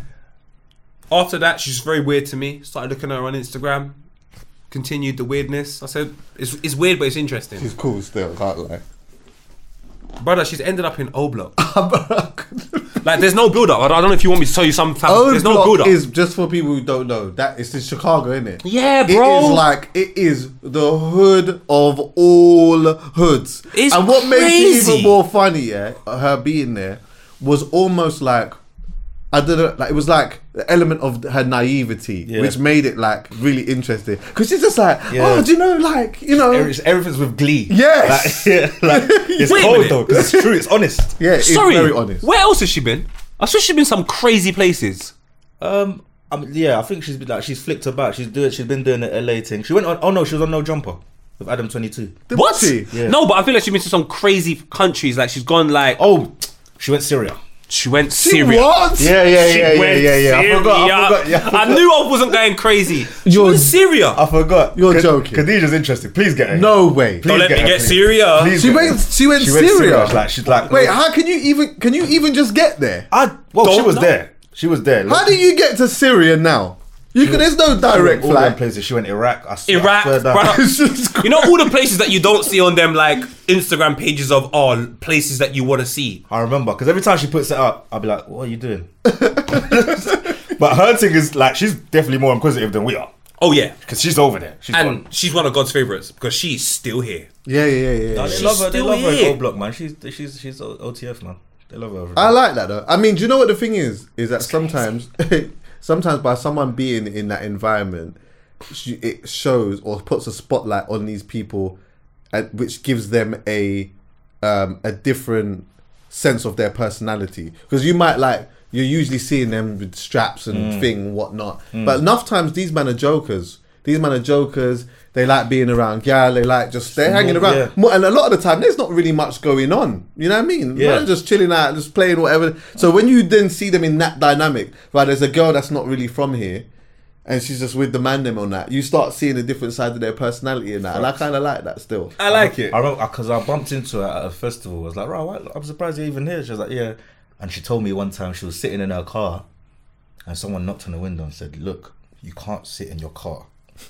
After that, she's very weird to me. Started looking at her on Instagram. Continued the weirdness. I said, it's weird, but it's interesting. She's cool still. Can't lie. Brother, she's ended up in O Block. Like, there's no build up. I don't know if you want me to tell you something. There's no build up. Is just for people who don't know that it's in Chicago, isn't it? Yeah, bro. It is the hood of all hoods. It's and what makes it crazy. even more funny, yeah, her being there was almost like, I don't know, like it was like the element of her naivety, which made it like really interesting. Because she's just like, oh, do you know, like, you know, Everything's with glee. Yes. It's Wait a cold minute. though, because it's true. It's honest. yeah, it's Sorry, very honest. where else has she been? I swear she's been some crazy places. Yeah, I think she's flicked about. She's been doing the LA thing. She went on. Oh no, she was on No Jumper with Adam 22. What? she? Yeah. No, but I feel like she's been to some crazy countries. Like she's gone like, Oh, she went Syria. she went Syria. What? Yeah. I forgot. Yeah, I knew I wasn't going crazy. She You're- went Syria. I forgot. You're joking. Khadija's interesting. Please get her. No way. Don't let me her, get please. Syria. Please She get went. her. She went Syria. She's like. Wait, how can you even just get there? she Don't was know. there. She was there. How do you get to Syria now? There's no direct all them flight. places. She went Iraq. I swear Iraq, down. brother. It's just You know all the places that you don't see on them like Instagram pages of places that you want to see. I remember because every time she puts it up, I'll be like, "What are you doing?" But her thing is like she's definitely more inquisitive than we are. Oh yeah, because she's over there. She's one of God's favorites because she's still here. Yeah. No, they love her. They love her here. in O Block, man. She's OTF, man. They love her. Over I like that though. I mean, do you know what the thing is? Is that sometimes by someone being in that environment, it shows or puts a spotlight on these people, which gives them a different sense of their personality. Because you're usually seeing them with straps and thing and whatnot. But enough times these men are jokers. They like being around gal. They like they're hanging around. Yeah. And a lot of the time, there's not really much going on. You know what I mean? Yeah. Man, just chilling out, just playing whatever. So when you then see them in that dynamic, right, there's a girl that's not really from here, and she's just with the man them on that, you start seeing a different side of their personality in that. And I kind of like that still. I like it. I remember because I bumped into her at a festival. I was like, right, I'm surprised you're even here. She was like, yeah. And she told me one time she was sitting in her car and someone knocked on the window and said, look, you can't sit in your car.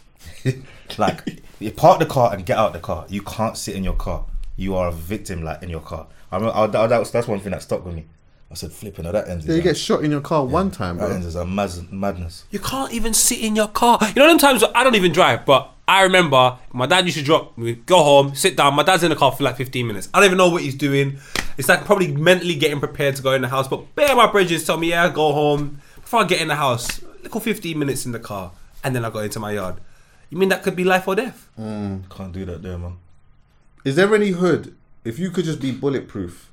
Like, you park the car and get out the car. You can't sit in your car. You are a victim, like, in your car. I remember, that's one thing that stuck with me. I said, flipping, that ends. You get shot in your car one time, bro. That ends as a madness. You can't even sit in your car. You know them times I don't even drive, but I remember my dad used to drop me, go home, sit down. My dad's in the car for like 15 minutes. I don't even know what he's doing. It's like probably mentally getting prepared to go in the house. But bare my bridges tell me, yeah, go home. Before I get in the house, little 15 minutes in the car, and then I go into my yard. You mean that could be life or death? Can't do that there, man. Is there any hood, if you could just be bulletproof,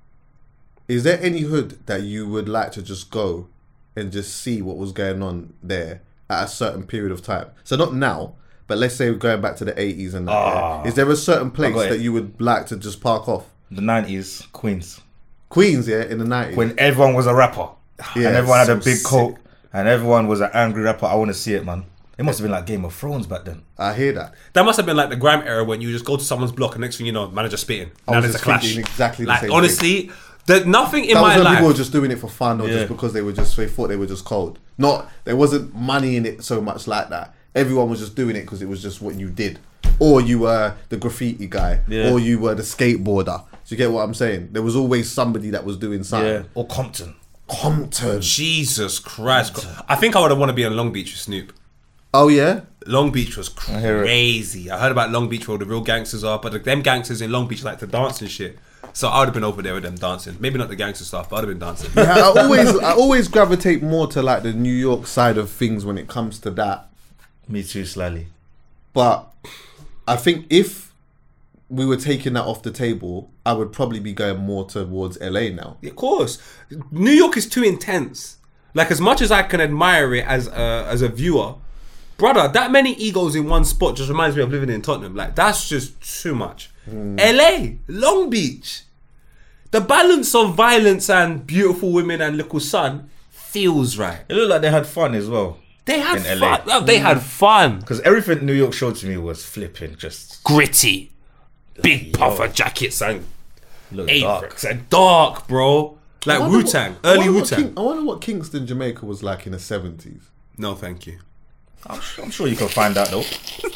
is there any hood that you would like to just go and just see what was going on there at a certain period of time? So not now, but let's say going back to the 80s and that. Yeah. Is there a certain place that you would like to just park off? The 90s, Queens. Queens, yeah, in the 90s. When everyone was a rapper. Yeah, and everyone had a so big sick. coat. And everyone was an angry rapper. I want to see it, man. It must have been like Game of Thrones back then. I hear that. That must have been like the grime era when you just go to someone's block and next thing you know, manager spitting. I Now was there's a just clash. thinking exactly the like, same honestly, thing. there's nothing in That my was when life. people were just doing it for fun or Yeah. just because they thought they were just cold. There wasn't money in it so much like that. Everyone was just doing it because it was just what you did. Or you were the graffiti guy. Yeah. Or you were the skateboarder. Do you get what I'm saying? There was always somebody that was doing something. Yeah. Or Compton. Jesus Christ. I think I would have wanted to be on Long Beach with Snoop. Oh, yeah? Long Beach was hear it. crazy. I heard about Long Beach where all the real gangsters are, but them gangsters in Long Beach like to dance and shit. So I would have been over there with them dancing. Maybe not the gangster stuff, but I'd have been dancing. Yeah, I always gravitate more to like the New York side of things when it comes to that. Me too, slightly. But I think if we were taking that off the table, I would probably be going more towards LA now. Of course. New York is too intense. Like, as much as I can admire it as a viewer, brother, that many egos in one spot just reminds me of living in Tottenham. Like, that's just too much. LA, Long Beach. The balance of violence and beautiful women and little sun feels right. It looked like they had fun as well. They had in LA. fun. Oh, they had fun. Because everything New York showed to me was flipping, just Gritty. Big puffer jackets and looked dark. aprons. And dark, bro. Like Wu-Tang. Early Wu-Tang. I wonder what Kingston, Jamaica was like in the 70s. No, thank you. I'm sure you can find out though.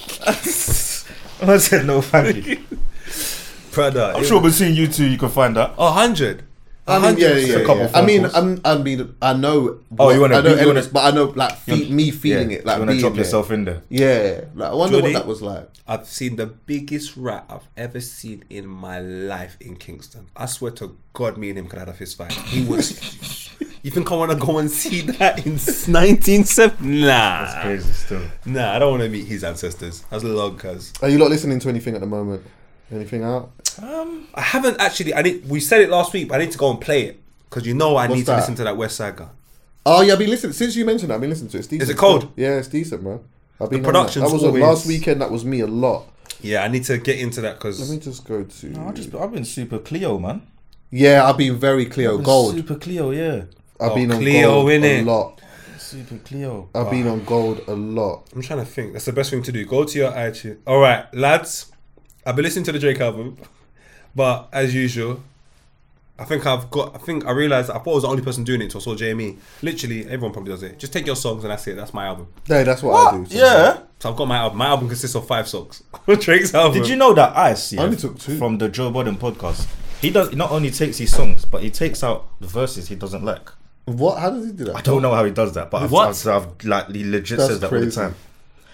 I said no, thank you. Brother. I'm sure between you two you can find out. 100. I mean, yeah. A couple I mean, phone I know. Oh, you wanna- I know you wanna- elements, but I know like me feeling it. Like you want to being drop there. yourself in there. Yeah, like I wonder Jordy? what that was like. I've seen the biggest rat I've ever seen in my life in Kingston. I swear to God, me and him could have had a fist fight. He was. You think I want to go and see that in 1970? Nah. That's crazy still. Nah, I don't want to meet his ancestors. That's long, cuz. Are you not listening to anything at the moment? Anything out? I haven't actually. We said it last week, but I need to go and play it. Because I What's need to that? listen to that West Side guy. Oh yeah, I've been listening. Since you mentioned that, I've been listening to it. It's decent. Is it cold? Yeah, it's decent, man. I've been on production's that was on always- last weekend. That was me a lot. Yeah, I need to get into that Let because me just go to. I've been super Cleo, man. Yeah, I've been very Cleo Gold. Super Cleo, yeah. I've been on Cleo, Gold innit? a lot. Super Cleo. I've been on Gold a lot. I'm trying to think. That's the best thing to do. Go to your iTunes. All right, lads. I've been listening to the Drake album, but as usual, I realised I thought I was the only person doing it until I saw JME. Literally, everyone probably does it. Just take your songs and that's it. That's my album. Yeah, that's what I do. sometimes. Yeah. So I've got my album. My album consists of 5 songs. Drake's album. Did you know that Ice, I only took 2. from the Joe Budden podcast, he not only takes his songs, but he takes out the verses he doesn't like. What? How does he do that? I don't know how he does that, but What? I've like he legit That's says that all the crazy. time.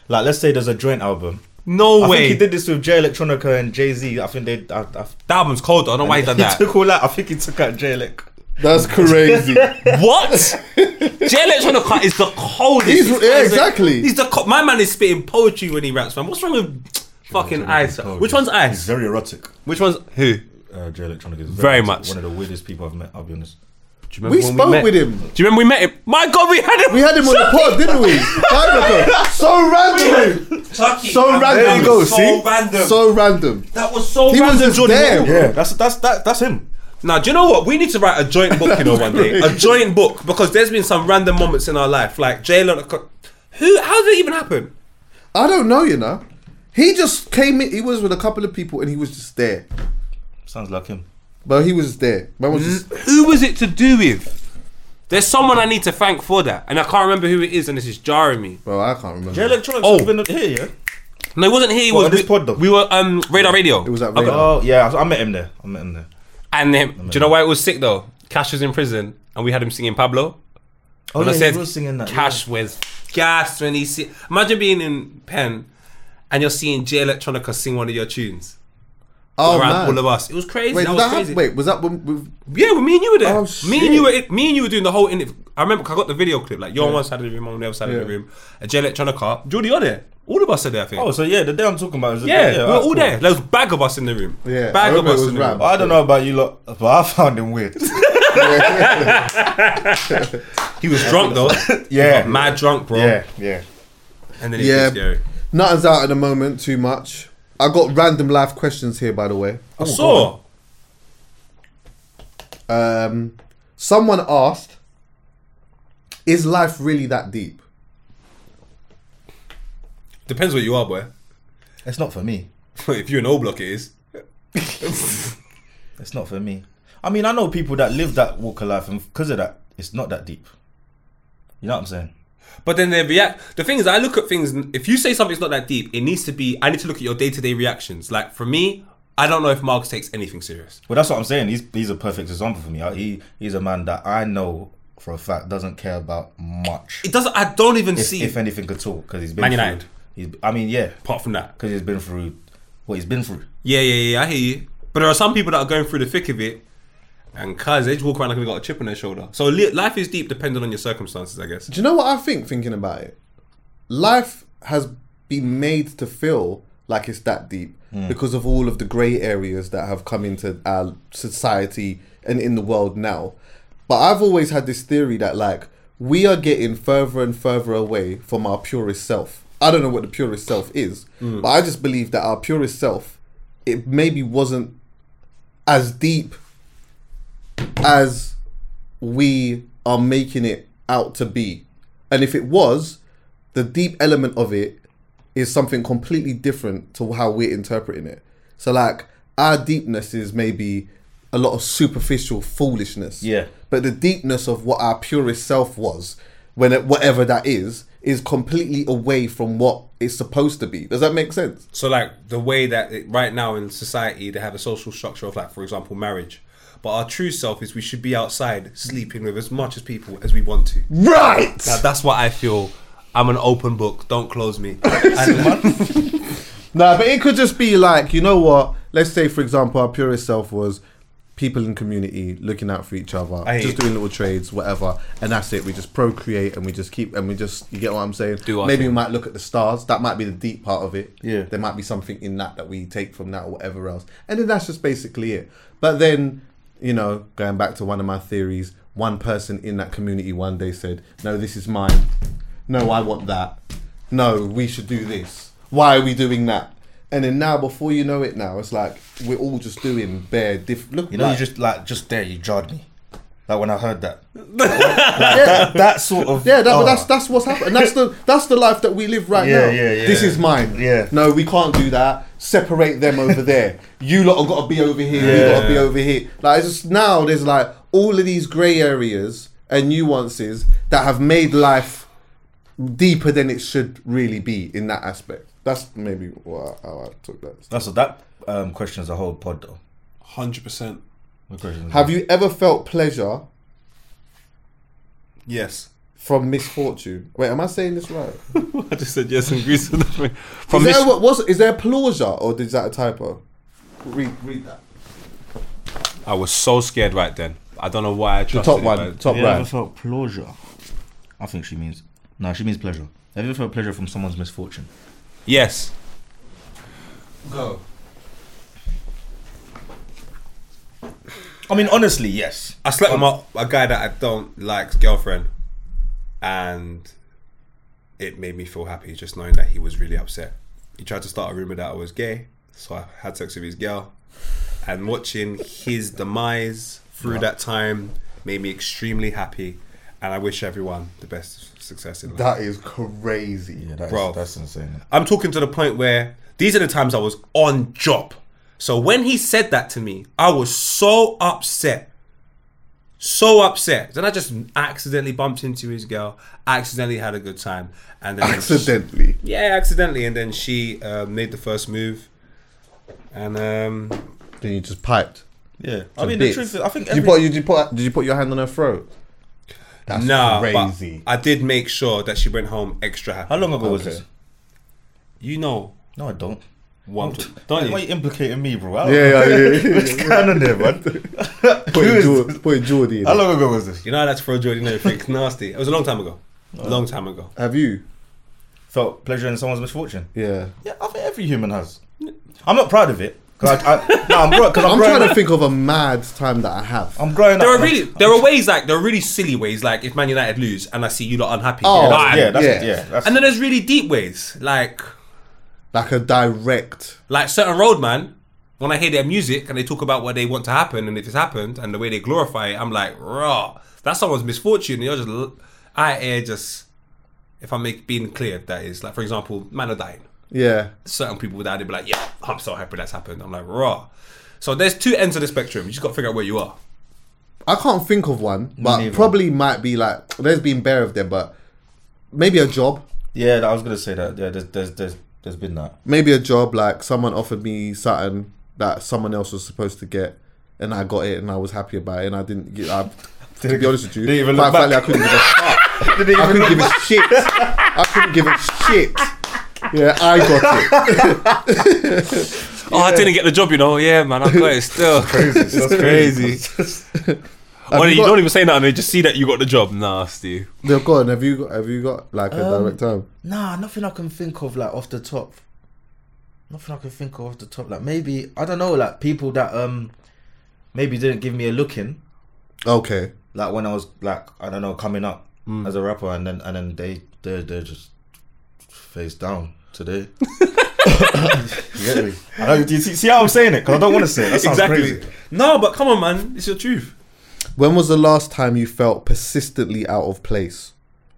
Like, let's say there's a joint album. No I way. think he did this with Jay Electronica and Jay-Z. I think they... That album's cold though. I don't know why he done that. He took all that. I think he took out Jay Elec. That's crazy. What? Jay Electronica is the coldest. Yeah, exactly. He's my man is spitting poetry when he raps, man. What's wrong with fucking Ice? Which one's He's Ice? very erotic. Which one's who? Jay Electronica is Very erotic. much. One of the weirdest people I've met, I'll be honest. Do you We remember when spoke met? with him. Do you remember we met him? My God, we had him. We had him on the pod, didn't we? So random. So random. There you go, So see? random. So random. That was so He was random. just Jordan. there. Yeah, that's him. Now, do you know what? We need to write a joint book, one day. A joint book, because there's been some random moments in our life, like Jay Electronica. How did it even happen? I don't know, you know. He just came in. He was with a couple of people, and he was just there. Sounds like him. But he was just there. Man was just. Who was it to do with? There's someone I need to thank for that, and I can't remember who it is, and this is jarring me. Bro, I can't remember. Jay Electronica Oh. has been here, yeah? No, he wasn't here. He What, was on this pod, though? We were Radar Radio. It was at Radar. Oh, yeah, I met him there. And then, do you know why it was sick though? Cash was in prison, and we had him singing Pablo. Oh, When I yeah, said he was singing that. Cash was gassed when he imagine being in Penn and you're seeing Jay Electronica sing one of your tunes Oh, around man. all of us. It was crazy. Wait, that did was that crazy. happen? Wait, was that when? Yeah, well, me and you were there. Oh, me shit. and you were doing the whole interview. I remember 'cause I got the video clip. Like you're on one side of the room, I'm on the other side of the room. And Jay Electronica, Jordy, you're there. All of us are there. I think. Oh, so yeah, the day I'm talking about is yeah, we were all cool. there. There was a bag of us in the room. Yeah, I bag of remember us it was in the Ram. room. I don't know about you lot, but I found him weird. He was drunk though. Yeah. Mad drunk, bro. yeah. And then it Yeah. was scary. Nothing's out at the moment. Too much. I got random life questions here, by the way. I saw. Someone asked, "Is life really that deep?" Depends what you are, boy. It's not for me. If you're an O block, it is. It's not for me. I mean, I know people that live that walk of life, and because of that, it's not that deep. You know what I'm saying? But then they react. The thing is, I look at things. If you say something's not that deep, it needs to be. I need to look at your day-to-day reactions. Like for me, I don't know if Marks takes anything serious. Well, that's what I'm saying. He's a perfect example for me. He's a man that I know for a fact doesn't care about much. It doesn't. I don't even see. if anything at all, because he's been Man through. United. Yeah, Apart from that, because he's been through what he's been through. yeah. I hear you. But there are some people that are going through the thick of it, and cause they just walk around like they got a chip on their shoulder. So life is deep, depending on your circumstances, I guess. Do you know what I think? Thinking about it, life has been made to feel like it's that deep because of all of the grey areas that have come into our society and in the world now. But I've always had this theory that like we are getting further and further away from our purest self. I don't know what the purest self is, but I just believe that our purest self, it maybe wasn't as deep as we are making it out to be. And if it was, the deep element of it is something completely different to how we're interpreting it. So like our deepness is maybe a lot of superficial foolishness. Yeah. But the deepness of what our purest self was, whatever that is completely away from what it's supposed to be. Does that make sense? So like the way that right now in society they have a social structure of like, for example, marriage. But our true self is we should be outside sleeping with as much as people as we want to. Right! Now, that's what I feel. I'm an open book. Don't close me. Nah, but it could just be like, you know what? Let's say, for example, our purest self was people in community looking out for each other, just doing little trades, whatever, and that's it. We just procreate and we just keep, and we just, you get what I'm saying? Maybe we might look at the stars. That might be the deep part of it. Yeah. There might be something in that we take from that or whatever else. And then that's just basically it. But then, you know, going back to one of my theories, one person in that community one day said, no, this is mine. No, I want that. No, we should do this. Why are we doing that? And then now, before you know it now, it's like we're all just doing bare look, You know, like, you just there, you jarred me. Like when I heard that. that sort of... but that's what's happened. And that's the life that we live right now. Yeah. This is mine. Yeah. No, we can't do that. Separate them over there. You lot have got to be over here. You got to be over here. Like, it's just now there's like all of these grey areas and nuances that have made life deeper than it should really be in that aspect. That's maybe how I took that. That question is a whole pod though. 100%. Have you ever felt pleasure Yes. from misfortune. Wait, am I saying this right? I just said yes and agrees to the Is there a plausure or is that a typo? Read that. I was so scared right then. I don't know why I trusted top one, it, top Have you ever right. felt pleasure? I think she means... No, she means pleasure. Have you ever felt pleasure from someone's misfortune? Yes. Go. I mean, honestly, yes. I slept with a guy that I don't like's girlfriend, and it made me feel happy just knowing that he was really upset. He tried to start a rumor that I was gay, so I had sex with his girl, and watching his demise through that time made me extremely happy, and I wish everyone the best of success in life. That is crazy. Yeah, Bro. that's insane. I'm talking to the point where these are the times I was on job. So when he said that to me, I was so upset. So upset. Then I just accidentally bumped into his girl. Accidentally had a good time. And then Accidentally. accidentally. And then she made the first move. And Then you just piped. Yeah. To I mean, bits. the truth is, I think Did you put your hand on her throat? That's crazy. but I did make sure that she went home extra happy. How long ago was Okay. this? You know. No, I don't. Don't Why you? are you implicating me, bro? Yeah. What's going on there, man? Put Geordie in. How long ago was this? You know how that's for a Jordan and everything. It's nasty. It was a long time ago. A long time ago. Have you? Felt pleasure in someone's misfortune? Yeah. Yeah, I think every human has. I'm not proud of it. I'm I'm growing trying to up. think of a mad time that I have. I'm growing There up. are ways like there are really silly ways like if Man United lose and I see you lot unhappy. Oh, Like, That's, and then there's really deep ways like Like a direct. certain roadman. When I hear their music and they talk about what they want to happen and if it's happened and the way they glorify it, I'm like, raw. That's someone's misfortune. And you're just if I'm being clear, that is like for example, man are dying. Yeah. Certain people would be like, yeah, I'm so happy that's happened. I'm like, raw. So there's two ends of the spectrum. You just got to figure out where you are. I can't think of one, but neither. probably might be like there's been bare of them, but maybe a job. Yeah, I was gonna say that. Yeah, there's been that. Maybe a job, like someone offered me something that someone else was supposed to get, and I got it, and I was happy about it, and I didn't get. To be honest with you, Didn't even quite look frankly, I back. couldn't give a fuck. I couldn't give a shit. I couldn't give a shit. Yeah, I got it. Oh, I didn't get the job, you know. Yeah, man, I got it still. It's crazy. Well, you don't even say nothing. They just see that you got the job. Nasty. No, go on. Have you got like a direct time? Nah, nothing I can think of like off the top. Nothing I can think of off the top. Like maybe I don't know. Like people that maybe didn't give me a look in. Okay. Like when I was like I don't know coming up as a rapper, and then they're just face down today. You get me? I know, do you see how I'm saying it? Because I don't want to say it. That sounds crazy. No, but come on, man. It's your truth. When was the last time you felt persistently out of place?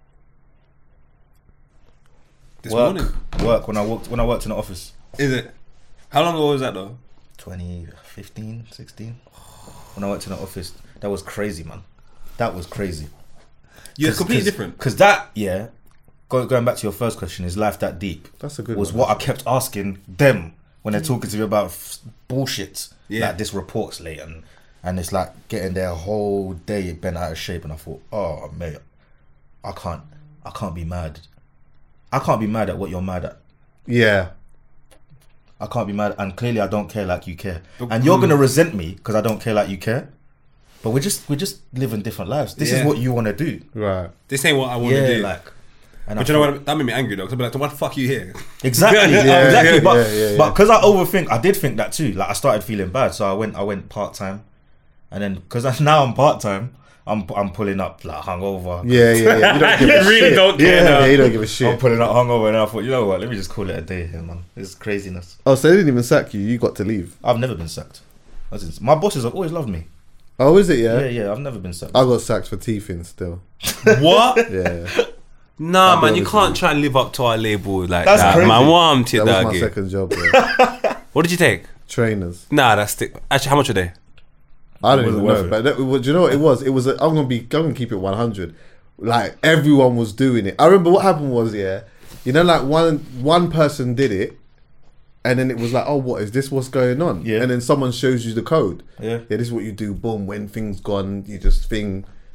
This morning. Work when I worked in the office. Is it? How long ago was that though? 2015, 16. When I worked in the office, that was crazy, man. That was crazy. You're completely different. Because that, yeah, going back to your first question, is life that deep? That's a good was one. what I kept asking them when they're talking to me about bullshit. Yeah. Like this report's late and it's like getting their whole day bent out of shape, and I thought, oh mate, I can't be mad. I can't be mad at what you're mad at. Yeah. I can't be mad, and clearly I don't care like you care. And you're gonna resent me because I don't care like you care. But we're just living different lives. This is what you want to do. Right. This ain't what I want to do. like. And But I you know thought- what? That made me angry though. Because I'd be like, "Why the fuck you here?" Exactly, Yeah, exactly. yeah, But because I overthink, I did think that too. Like I started feeling bad, so I went part time, and then because now I'm part time, I'm pulling up like hungover. Yeah. You don't give a really shit. don't care Yeah, now. you don't give a I'm shit. pulling up hungover, and I thought, you know what? Let me just call it a day here, man. This is craziness. Oh, so they didn't even sack you. You got to leave. I've never been sacked. My bosses have always loved me. Oh, is it? Yeah. Yeah. I've never been sacked. I got sacked for teething still. What? Yeah. Nah, I'll be man, you honest can't with try and live up to our label like That's that. crazy. Man, want it, That was my doggy. second job. Yeah. What did you take? Trainers. Nah, that's actually how much are they? I don't It even wasn't know. worth it. But do you know what it was? It was. I'm gonna keep it 100. Like everyone was doing it. I remember what happened was, yeah, you know, like one person did it, and then it was like, oh, what is this? What's going on? Yeah. And then someone shows you the code. Yeah. This is what you do. Boom. When things gone, you just thing.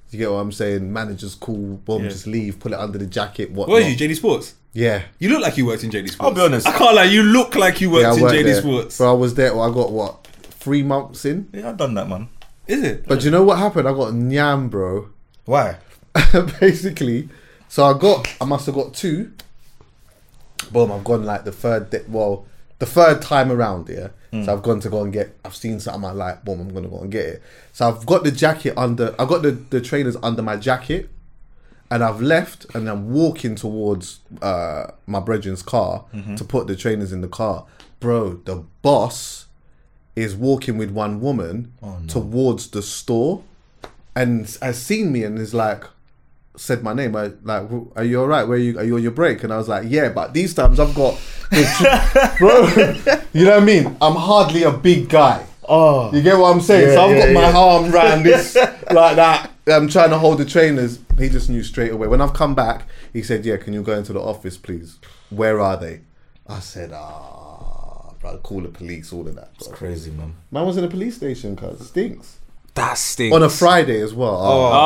You get what I'm saying? Manager's cool, boom, just leave, put it under the jacket, whatnot. What are you, JD Sports? Yeah. You look like you worked in JD Sports. I'll be honest. I can't lie, you look like you worked in worked JD there. Sports. Bro, I was there, I got what, 3 months in? Yeah, I've done that, man. Is it? But you know what happened? I got nyam, bro. Why? Basically, so I must have got 2. Boom, I've gone like the third time around, yeah. So I've gone to go and I've seen something I like, boom, I'm gonna go and get it. So I've got the jacket I got the trainers under my jacket, and I've left and I'm walking towards my brethren's car to put the trainers in the car. Bro, the boss is walking with one woman towards the store and has seen me and is like, said my name. I like, are you alright? Are you on your break? And I was like, yeah, but these times I've got bro, you know what I mean? I'm hardly a big guy. Oh, you get what I'm saying? So I've got my arm round this like that. I'm trying to hold the trainers. He just knew straight away. When I've come back, he said, yeah, can you go into the office, please? Where are they? I said, bro, call the police, all of that. It's crazy, man. Man was in a police station, cuz. It stinks. That stinks. On a Friday as well.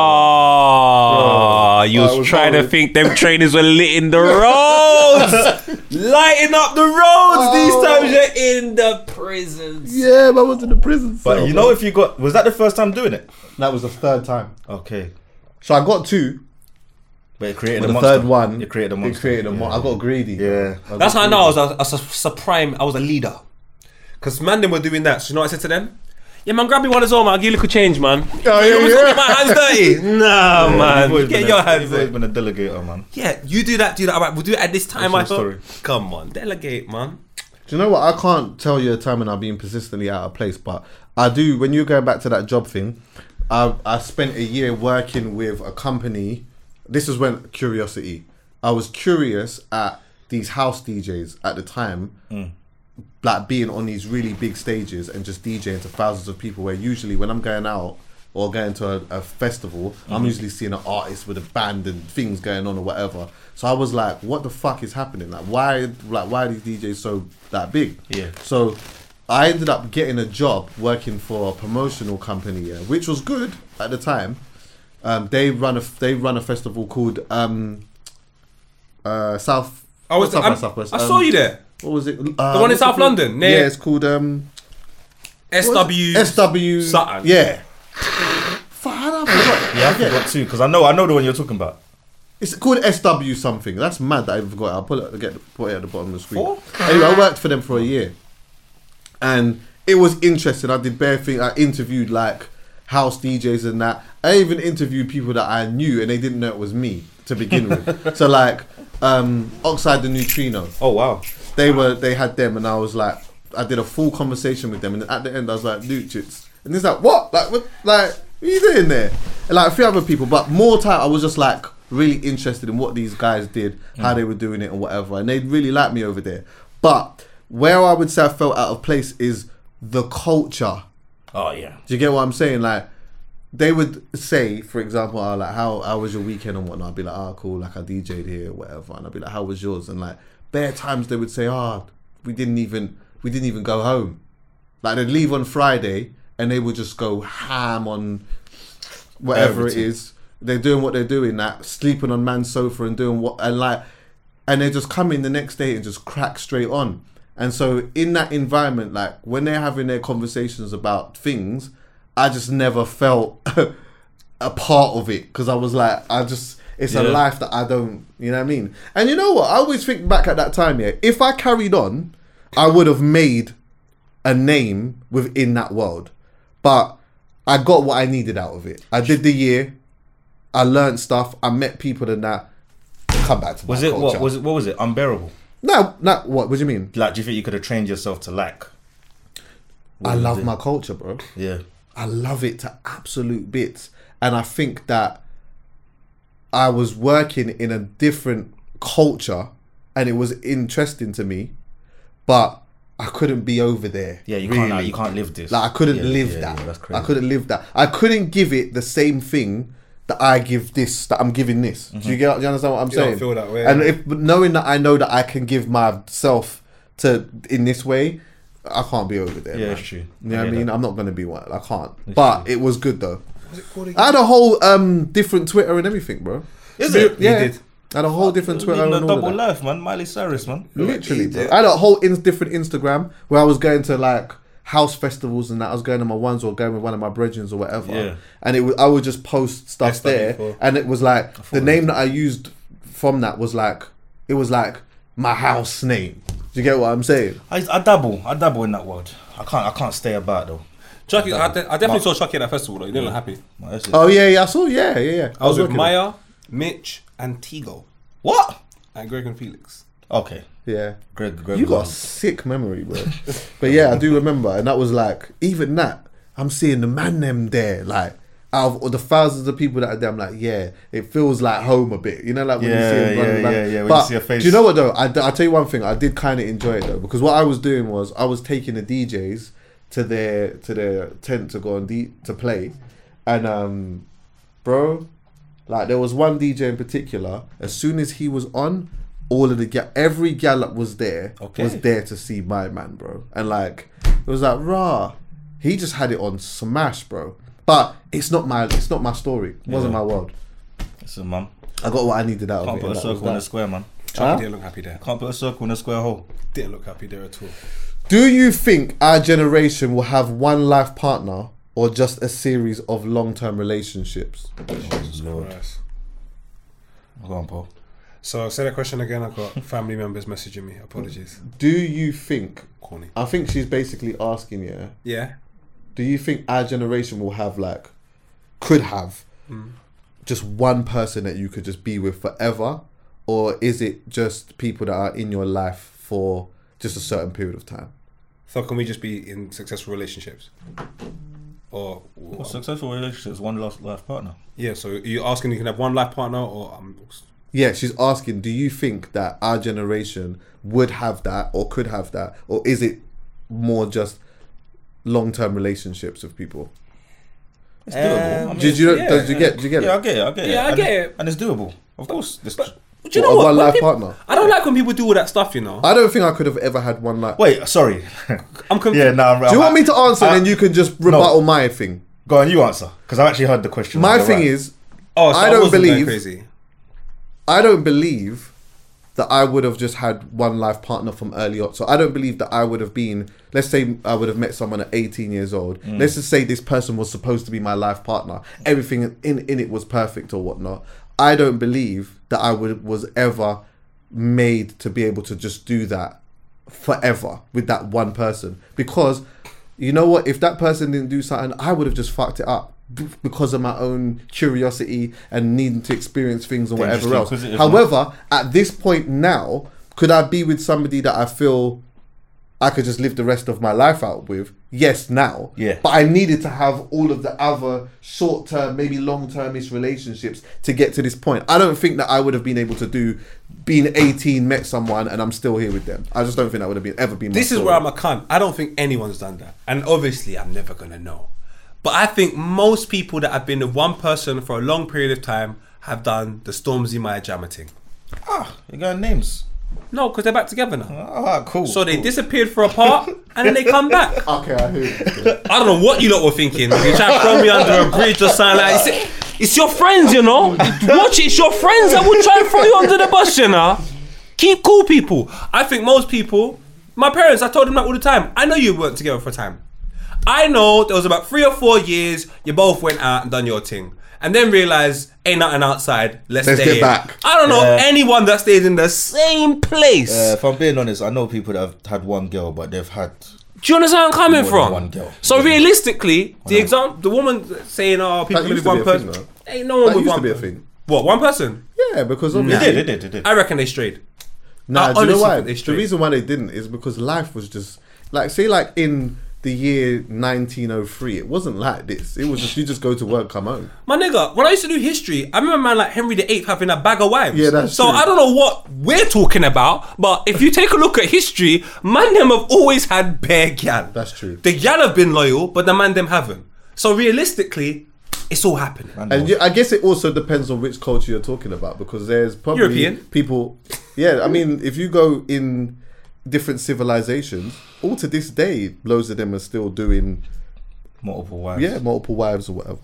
You was trying to think them trainers were lit in the roads. Lighting up the roads. These times you're in the prisons. Yeah, man was in the prison cell. But you know, if you got... Was that the first time doing it? That was the 3rd time. Okay. So I got 2. But it created But a the monster. 3rd one, You created a monster. It created a monster. I got greedy. Yeah. That's how I know I was a leader. Because man, them were doing that. So you know what I said to them? Yeah, man, grab me one as well, man. I'll give you a little change, man. Oh, yeah, You get my hands dirty. Nah, man. Get your hands You've always dirty. been a delegator, man. Yeah, you do that. All right, we'll do it at this time. What's your Come on, delegate, man. Do you know what? I can't tell you a time when I've been persistently out of place, but I do. When you're going back to that job thing, I spent a year working with a company. This is when curiosity. I was curious at these house DJs at the time, like being on these really big stages and just DJing to thousands of people. Where usually when I'm going out or going to a festival, I'm usually seeing an artist with a band and things going on or whatever. So I was like, what the fuck is happening? Why are these DJs so that big? Yeah. So I ended up getting a job working for a promotional company, which was good at the time. They run a festival called South. Southwest. I saw you there. What was it? The one in South London. Yeah, it's called SW something. Yeah. Yeah, I forgot too, because I know the one you're talking about. It's called SW something. That's mad that I forgot. I'll put it at the bottom of the screen. Anyway, I worked for them for a year, and it was interesting. I did bare things. I interviewed like house DJs and that. I even interviewed people that I knew and they didn't know it was me to begin with. So like Oxide the Neutrino. Oh wow. They had them, and I was like, I did a full conversation with them, and at the end I was like, Luchits, and it's like, what? What are you doing there? And like a few other people, but more time I was just like really interested in what these guys did, how they were doing it and whatever, and they really liked me over there. But where I would say I felt out of place is the culture. Oh yeah. Do you get what I'm saying? Like they would say, for example, like how was your weekend and whatnot? I'd be like, cool, like I DJ'd here or whatever, and I'd be like, how was yours? And like bare times they would say, we didn't even go home. Like they'd leave on Friday and they would just go ham on whatever it is. They're doing what they're doing, that sleeping on man's sofa and doing what, and they just come in the next day and just crack straight on. And so in that environment, like when they're having their conversations about things, I just never felt a part of it, because I was like, it's a life that I don't, you know what I mean? And you know what? I always think back at that time, if I carried on, I would have made a name within that world. But I got what I needed out of it. I did the year, I learned stuff, I met people and that. Come back to my culture. What was it? Unbearable? No, what do you mean? Like, do you think you could have trained yourself to like? I love my culture, bro. Yeah. I love it to absolute bits. And I think that I was working in a different culture and it was interesting to me, but I couldn't be over there. Yeah, you can't live this. Like I couldn't live that. Yeah, that's crazy. I couldn't live that. I couldn't give it the same thing that I give this, that I'm giving this. Do you understand what I'm saying? I feel that way. And if knowing that I know that I can give myself to in this way, I can't be over there. Yeah, man. it's true. You know what I mean? I'm not going to be one. I can't. But it was good though. I had a whole different Twitter and everything, bro. Is it? Yeah. You did. I had a whole different Twitter Living and a all of double that. life, man. Miley Cyrus, man. Literally, bro. I had a whole different Instagram where I was going to like house festivals and that. I was going to my ones or going with one of my brethren or whatever. Yeah. And I would just post stuff there, SW4. and it was like the name that I used from that was like it was like my house name. Do you get what I'm saying? I dabble in that world. I can't stay about though. Chucky, I definitely saw Chucky at that festival though. You didn't look happy. Oh yeah, I saw. Yeah. I was with working Maya, Mitch, and Tigo, What? and Greg and Felix. Okay. Yeah. Greg You got a Gone. sick memory, bro. But yeah, I do remember, and that was like even that. I'm seeing the man them there, like out of all the thousands of people that are there. I'm like, yeah, it feels like home a bit. You know, like when you see them running around. yeah. When But you see a face. do you know what though? I'll tell you one thing. I did kind of enjoy it though, because what I was doing was I was taking the DJs to their tent to go to play, and bro, like there was one DJ in particular. As soon as he was on, all of every gal that was there was there to see my man, bro. And like it was like rah, he just had it on smash, bro. But it's not my story. It wasn't my world. Listen, man. I got what I needed out Can't of it. put a and that was circle in a that. square, man. Chucky didn't look happy there. Can't put a circle in a square hole. Didn't look happy there at all. Do you think our generation will have one life partner or just a series of long-term relationships? Lord. Christ. Go on, Paul. So say that question again. I've got family members messaging me. Apologies. Do you think? Corny. I think she's basically asking you. Yeah. Do you think our generation will have could have just one person that you could just be with forever, or is it just people that are in your life for just a certain period of time? So can we just be in successful relationships? Or Well, successful relationships, one life partner. yeah. So are you asking you can have one life partner or Yeah, she's asking, do you think that our generation would have that or could have that, or is it more just long-term relationships with people? It's doable. I mean, Did you yeah, get it? Yeah, I get it. Yeah, I get it. And it's doable. Of course. do you know What, what? one When life people- partner? I don't like when people do all that stuff. You know. I don't think I could have ever had one life. Wait, sorry. I'm confused. Yeah, no. Do you want me to answer and then you can just rebuttal my thing? Go on, you answer. Because I've actually heard the question. My You're thing right. is, Oh, so I don't wasn't going believe- crazy. I don't believe that I would have just had one life partner from early on. So I don't believe that I would have been, let's say I would have met someone at 18 years old. Let's just say this person was supposed to be my life partner. Everything in it was perfect or whatnot. I don't believe that I was ever made to be able to just do that forever with that one person. Because, you know what, if that person didn't do something, I would have just fucked it up because of my own curiosity and needing to experience things and whatever Dangerously else. inquisitive, However, at this point now, could I be with somebody that I feel I could just live the rest of my life out with? Yes, now. Yeah. But I needed to have all of the other short-term, maybe long-termish relationships to get to this point. I don't think that I would have been able to do being 18, met someone, and I'm still here with them. I just don't think that would have ever been my This is story. where I'm a cunt. I don't think anyone's done that. And obviously, I'm never going to know. But I think most people that have been with one person for a long period of time have done the Stormzy Maya Jammer thing. You got names. No, because they're back together now. Ah, cool. So they disappeared for a part and then they come back. Okay, I hear you. I don't know what you lot were thinking. You try to throw me under a bridge or something like that. It's your friends, you know. Watch it, it's your friends that will try and throw you under the bus, you know. Keep cool, people. I think most people, my parents, I told them that all the time. I know you weren't together for a time. I know there was about 3 or 4 years you both went out and done your thing. And then realised, ain't nothing outside, let's Let's stay get in. back. I don't know anyone that stays in the same place. If I'm being honest, I know people that have had one girl, but they've had. Do you understand where I'm coming More from? than one girl. So realistically, the woman saying, "Oh, people That can used be to one be a thing, person." though. Ain't no one That with used one to be a person. thing. What, one person? Yeah, because They obviously... did. I reckon they strayed. Nah, I do you know honestly why? think they The strayed. reason why they didn't is because life was just... Like, say like in the year 1903, it wasn't like this. It was just, you just go to work, come home. My nigga, when I used to do history, I remember a man like Henry VIII having a bag of wives. Yeah, that's so true. I don't know what we're talking about, but if you take a look at history, man them have always had bare gal. That's true. The gal have been loyal, but the man them haven't. So realistically, it's all happening. And I guess it also depends on which culture you're talking about, because there's probably European. people... Yeah, I mean, if you go in different civilizations, all to this day, loads of them are still doing... Multiple wives. Yeah, multiple wives or whatever.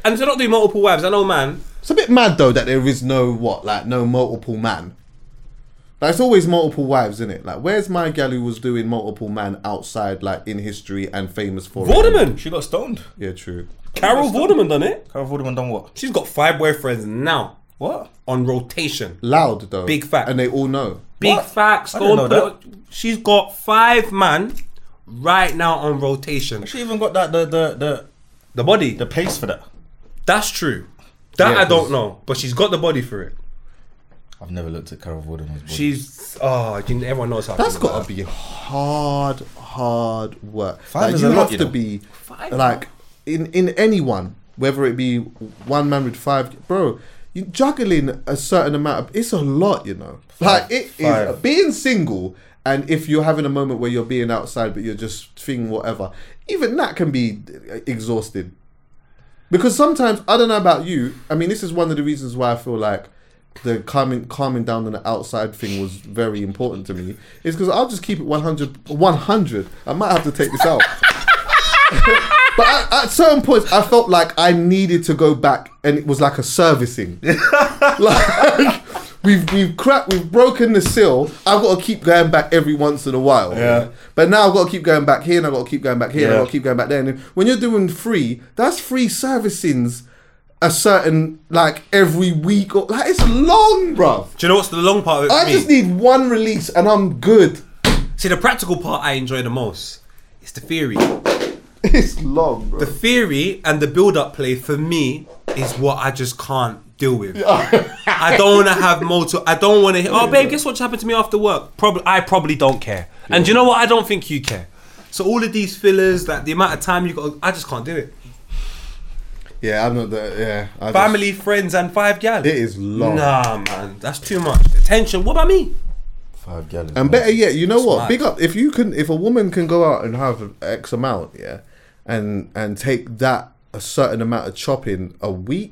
And they're not doing multiple wives. I know, man. It's a bit mad though that there is no multiple man. Like, it's always multiple wives, isn't it? Like, where's my gal who was doing multiple man outside, like, in history and famous for it? Vorderman. She got stoned. Yeah, true. Carol Vorderman done it. Carol Vorderman done what? She's got 5 boyfriends now. What? On rotation. Loud though. Big fact. And they all know. Big What? facts. I Go didn't and know put it. She's got 5 man right now on rotation. She even got that The body. the pace for that. That's true. That Yeah, I don't know, but she's got the body for it. I've never looked at Carol Vorderman's body. Everyone knows how. I That's feel got about to be hard work. 5 like, is you a lot, have you to know. be 5, like in anyone, whether it be one man with 5, bro. You juggling a certain amount of. It's a lot, you know. Like it is 5. being single, and if you're having a moment where you're being outside, but you're just thinking whatever. Even that can be exhausting. Because sometimes, I don't know about you. I mean, this is one of the reasons why I feel like the calming down on the outside thing was very important to me. Is because I'll just keep it 100. 100. I might have to take this out. But at certain points, I felt like I needed to go back, and it was like a servicing. Like we've broken the seal. I've got to keep going back every once in a while. Yeah. But now I've got to keep going back here, and I've got to keep going back here, and I've got to keep going back there. And when you're doing free, that's free servicings. A certain, like, every week, or like, it's long, bruv. Do you know what's the long part of it for I me? just need one release and I'm good. See, the practical part I enjoy the most. It's the theory. It's long, bro. The theory and the build-up play for me is what I just can't deal with. I don't want to have I don't want to. Oh, babe, guess what happened to me after work? I probably don't care. And do you know what? I don't think you care. So all of these fillers, that the amount of time you got, I just can't do it. Yeah, I'm not that. Yeah, Family, friends, and 5 gal. It is long. Nah, man, that's too much attention. What about me? 5 gallons. And better yet, you know what? mad. Big up if a woman can go out and have X amount, yeah, and take that a certain amount of chopping a week.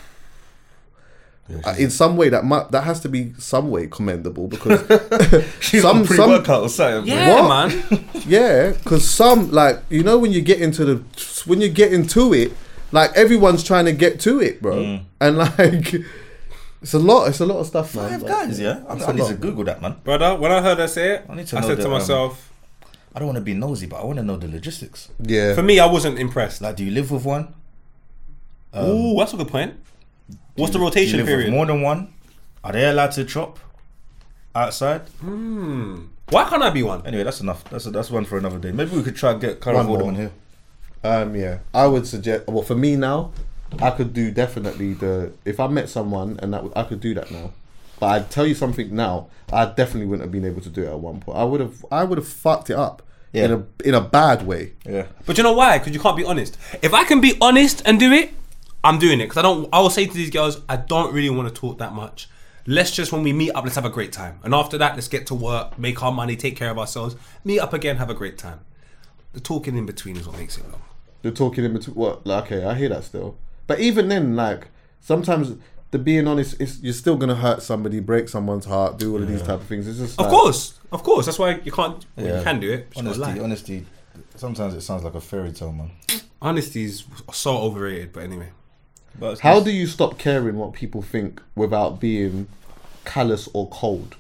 In some way, that has to be some way commendable because She's on pre-workout or something. Yeah, What? man. yeah, because some, like, you know, when you get into it, like, everyone's trying to get to it, bro, and like it's a lot of stuff, man. 5 Like, guys, yeah. I need to Google that, man. Brother, when I heard her say it, I need to I know said the, to myself, I don't want to be nosy, but I want to know the logistics. yeah. for me, I wasn't impressed. Like, do you live with one? Ooh, that's a good point. What's the Do you rotation live with period? more than one? Are they allowed to chop outside? Why can't I be one? Anyway, that's enough. That's one for another day. Maybe we could try and get Carol One more. Vorderman here. Yeah, I would suggest. Well, for me now, I could do definitely if I met someone and I could do that now. But I'd tell you something now. I definitely wouldn't have been able to do it at one point. I would have fucked it up in a bad way. Yeah. But you know why? Because you can't be honest. If I can be honest and do it, I'm doing it. Because I will say to these girls, I don't really want to talk that much. Let's just, when we meet up, let's have a great time. And after that, let's get to work, make our money, take care of ourselves, meet up again, have a great time. The talking in between is what makes it long. The talking in between. What? Like, okay, I hear that still. But even then, like, sometimes the being honest, you're still gonna hurt somebody, break someone's heart, do all of these type of things. It's just Of course. That's why you can't. Well, you can do it. Just gotta lie. Honesty. Sometimes it sounds like a fairy tale, man. Honesty is so overrated. But anyway, But it's How just- do you stop caring what people think without being callous or cold?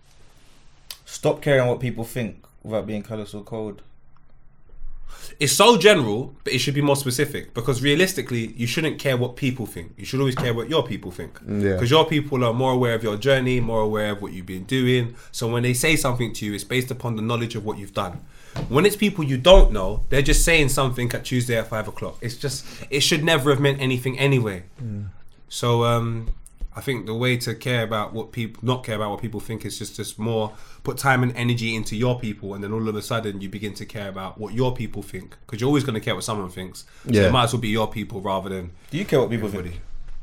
stop caring what people think without being callous or cold? it's so general, but it should be more specific. Because realistically, you shouldn't care what people think. You should always care what your people think. Yeah. Because your people are more aware of your journey, more aware of what you've been doing. So when they say something to you, it's based upon the knowledge of what you've done. When it's people you don't know, they're just saying something at Tuesday at 5 o'clock. It's just, it should never have meant anything anyway. So I think the way to care about what people, not care about what people think, is just more put time and energy into your people, and then all of a sudden you begin to care about what your people think, because you're always going to care what someone thinks. So Yeah. it might as well be your people rather than Do you care what people everybody. think?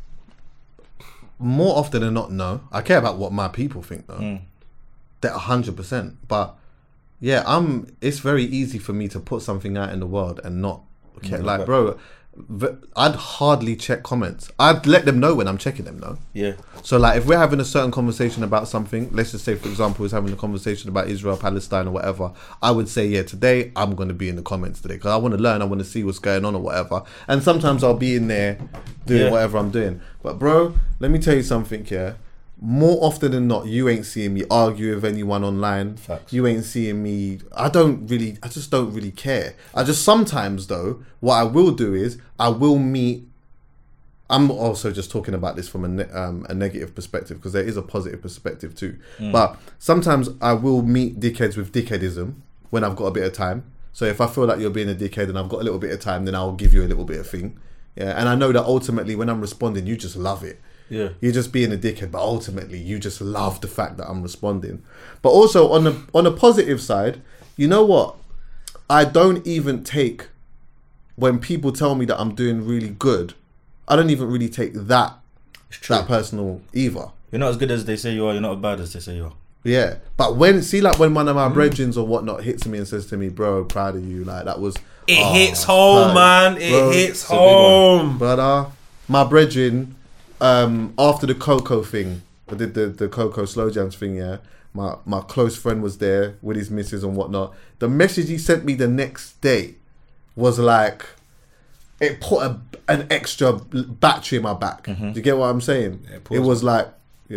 More often than not, no. I care about what my people think, though. That 100%. But yeah, it's very easy for me to put something out in the world and not care. Like, bro, I'd hardly check comments. I'd let them know when I'm checking them, though. Yeah. So, like, if we're having a certain conversation about something, let's just say, for example, we're having a conversation about Israel, Palestine, or whatever, I would say, yeah, today I'm going to be in the comments today because I want to learn, I want to see what's going on or whatever. And sometimes I'll be in there doing whatever I'm doing. But, bro, let me tell you something here. More often than not, you ain't seeing me argue with anyone online. Facts. You ain't seeing me. I just don't really care. I just sometimes, though, what I will do is I will meet. I'm also just talking about this from a negative perspective because there is a positive perspective too. But sometimes I will meet dickheads with dickheadism when I've got a bit of time. So if I feel like you're being a dickhead and I've got a little bit of time, then I'll give you a little bit of thing. Yeah, and I know that ultimately when I'm responding, you just love it. Yeah. You're just being a dickhead, but ultimately you just love the fact that I'm responding. But also on the positive side, you know what? I don't even take when people tell me that I'm doing really good. I don't even really take that personal either. You're not as good as they say you are. You're not as bad as they say you are. Yeah, but when one of my brethrens or whatnot hits me and says to me, "Bro, proud of you," like that was hits home, man. It hits home, brother. My brethren. After the Coco thing, I did the Coco slow jams thing. Yeah, my close friend was there with his missus and whatnot. The message he sent me the next day was like, it put an extra battery in my back. Do you get what I'm saying? Yeah, it was like, yeah.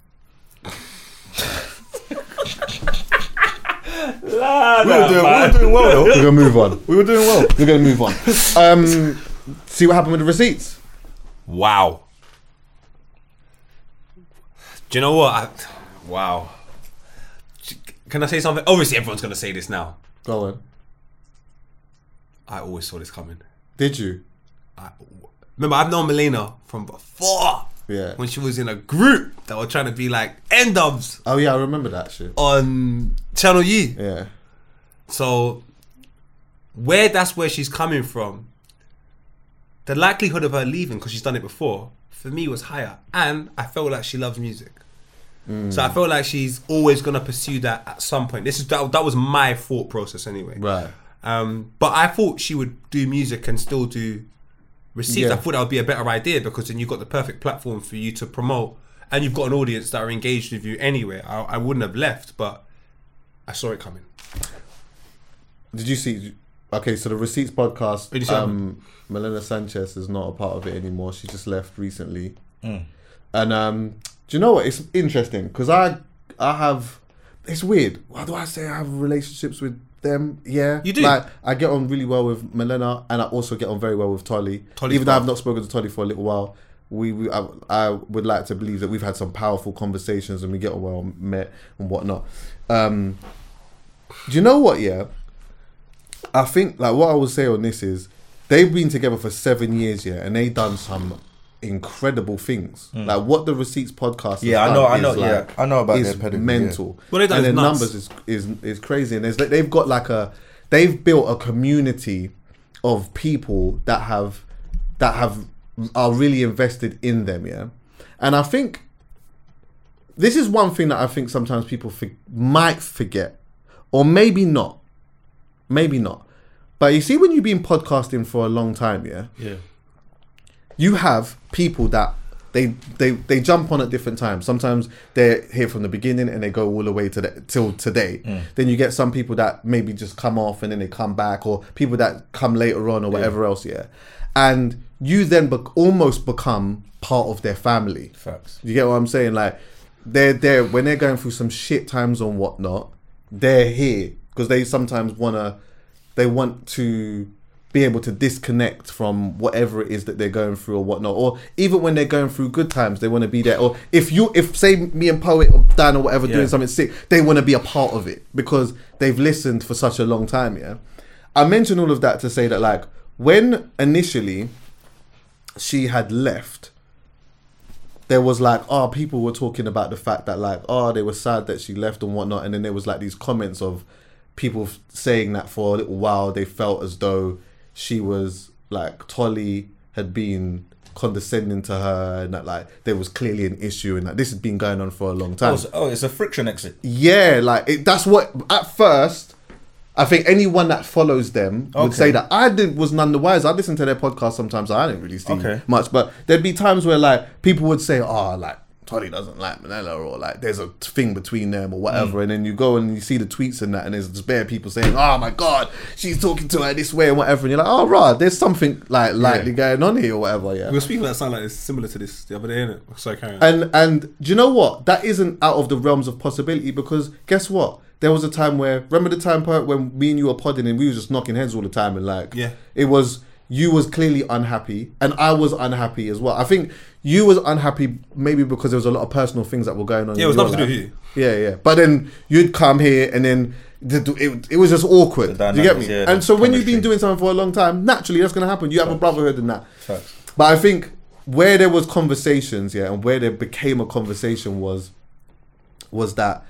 We were doing well though. We're gonna move on. We were doing well. We're gonna move on. See what happened with the receipts. Wow. Do you know what? Wow. Can I say something? Obviously, everyone's going to say this now. Go on. I always saw this coming. Did you? Remember, I've known Melina from before. Yeah. When she was in a group that were trying to be like N-dubs. Oh, yeah, I remember that shit. On Channel U. Yeah. So, that's where she's coming from, the likelihood of her leaving, because she's done it before, for me was higher. And I felt like she loves music. So I felt like she's always going to pursue that at some point. That was my thought process anyway. Right. But I thought she would do music and still do receipts. Yeah. I thought that would be a better idea because then you've got the perfect platform for you to promote and you've got an audience that are engaged with you anyway. I wouldn't have left, but I saw it coming. Did you see... Okay, so the Receipts podcast, Melina Sanchez is not a part of it anymore. She just left recently. And do you know what? It's interesting because I have... It's weird. Why do I say I have relationships with them? Yeah. You do? Like, I get on really well with Melina and I also get on very well with Tolly. Even though I've not spoken to Tolly for a little while, I would like to believe that we've had some powerful conversations and we get on well, met and whatnot. Do you know what, yeah? I think, like, what I would say on this is they've been together for 7 years, yeah, and they done some incredible things. Like what the Receipts podcast has I know, like, I know about is their pedigree, mental. What they done and is their nuts. numbers is crazy, and they've got like they've built a community of people that are really invested in them, yeah. And I think this is one thing that I think sometimes people might forget, or maybe not. Maybe not. But you see, when you've been podcasting for a long time, yeah, you have people that they jump on at different times. Sometimes they're here from the beginning and they go all the way till today. Then you get some people that maybe just come off and then they come back, or people that come later on or whatever else, yeah. And you then almost become part of their family. Facts. You get what I'm saying? Like they're there when they're going through some shit times and whatnot. They're here because they sometimes want to be able to disconnect from whatever it is that they're going through or whatnot. Or even when they're going through good times, they want to be there. Or if say me and Poet or Dan or whatever doing something sick, they want to be a part of it because they've listened for such a long time. Yeah, I mention all of that to say that, like, when initially she had left, there was like, people were talking about the fact that, like, they were sad that she left and whatnot. And then there was like these comments of people saying that for a little while they felt as though she was like, Tolly had been condescending to her and that, like, there was clearly an issue and that this had been going on for a long time. It's a friction exit. Yeah, like that's what at first I think anyone that follows them would Okay. say that. Was none the wiser. I listen to their podcast sometimes. So I didn't really see Okay. much, but there'd be times where like people would say, "Oh, like Tolly doesn't like Manila," or like there's a thing between them or whatever, and then you go and you see the tweets and that, and there's just bare people saying, "Oh my god, she's talking to her this way" and whatever, and you're like, "Oh right, there's something like likely going on here or whatever." Yeah. We were speaking about something like this, similar to this the other day, innit? Sorry, carry on. And do you know what? That isn't out of the realms of possibility, because guess what? There was a time where, remember the time part when me and you were podding and we were just knocking heads all the time, and like, Yeah. it was, you was clearly unhappy and I was unhappy as well. I think you was unhappy maybe because there was a lot of personal things that were going on. Yeah, in it was your nothing to do life. with you. Yeah. But then you'd come here and then it was just awkward. The Do you get me? dynamics, yeah, And the so when you've been chemistry. doing something for a long time, naturally that's going to happen. You have a brotherhood and that. Facts. But I think where there was conversations, yeah, and where there became a conversation was that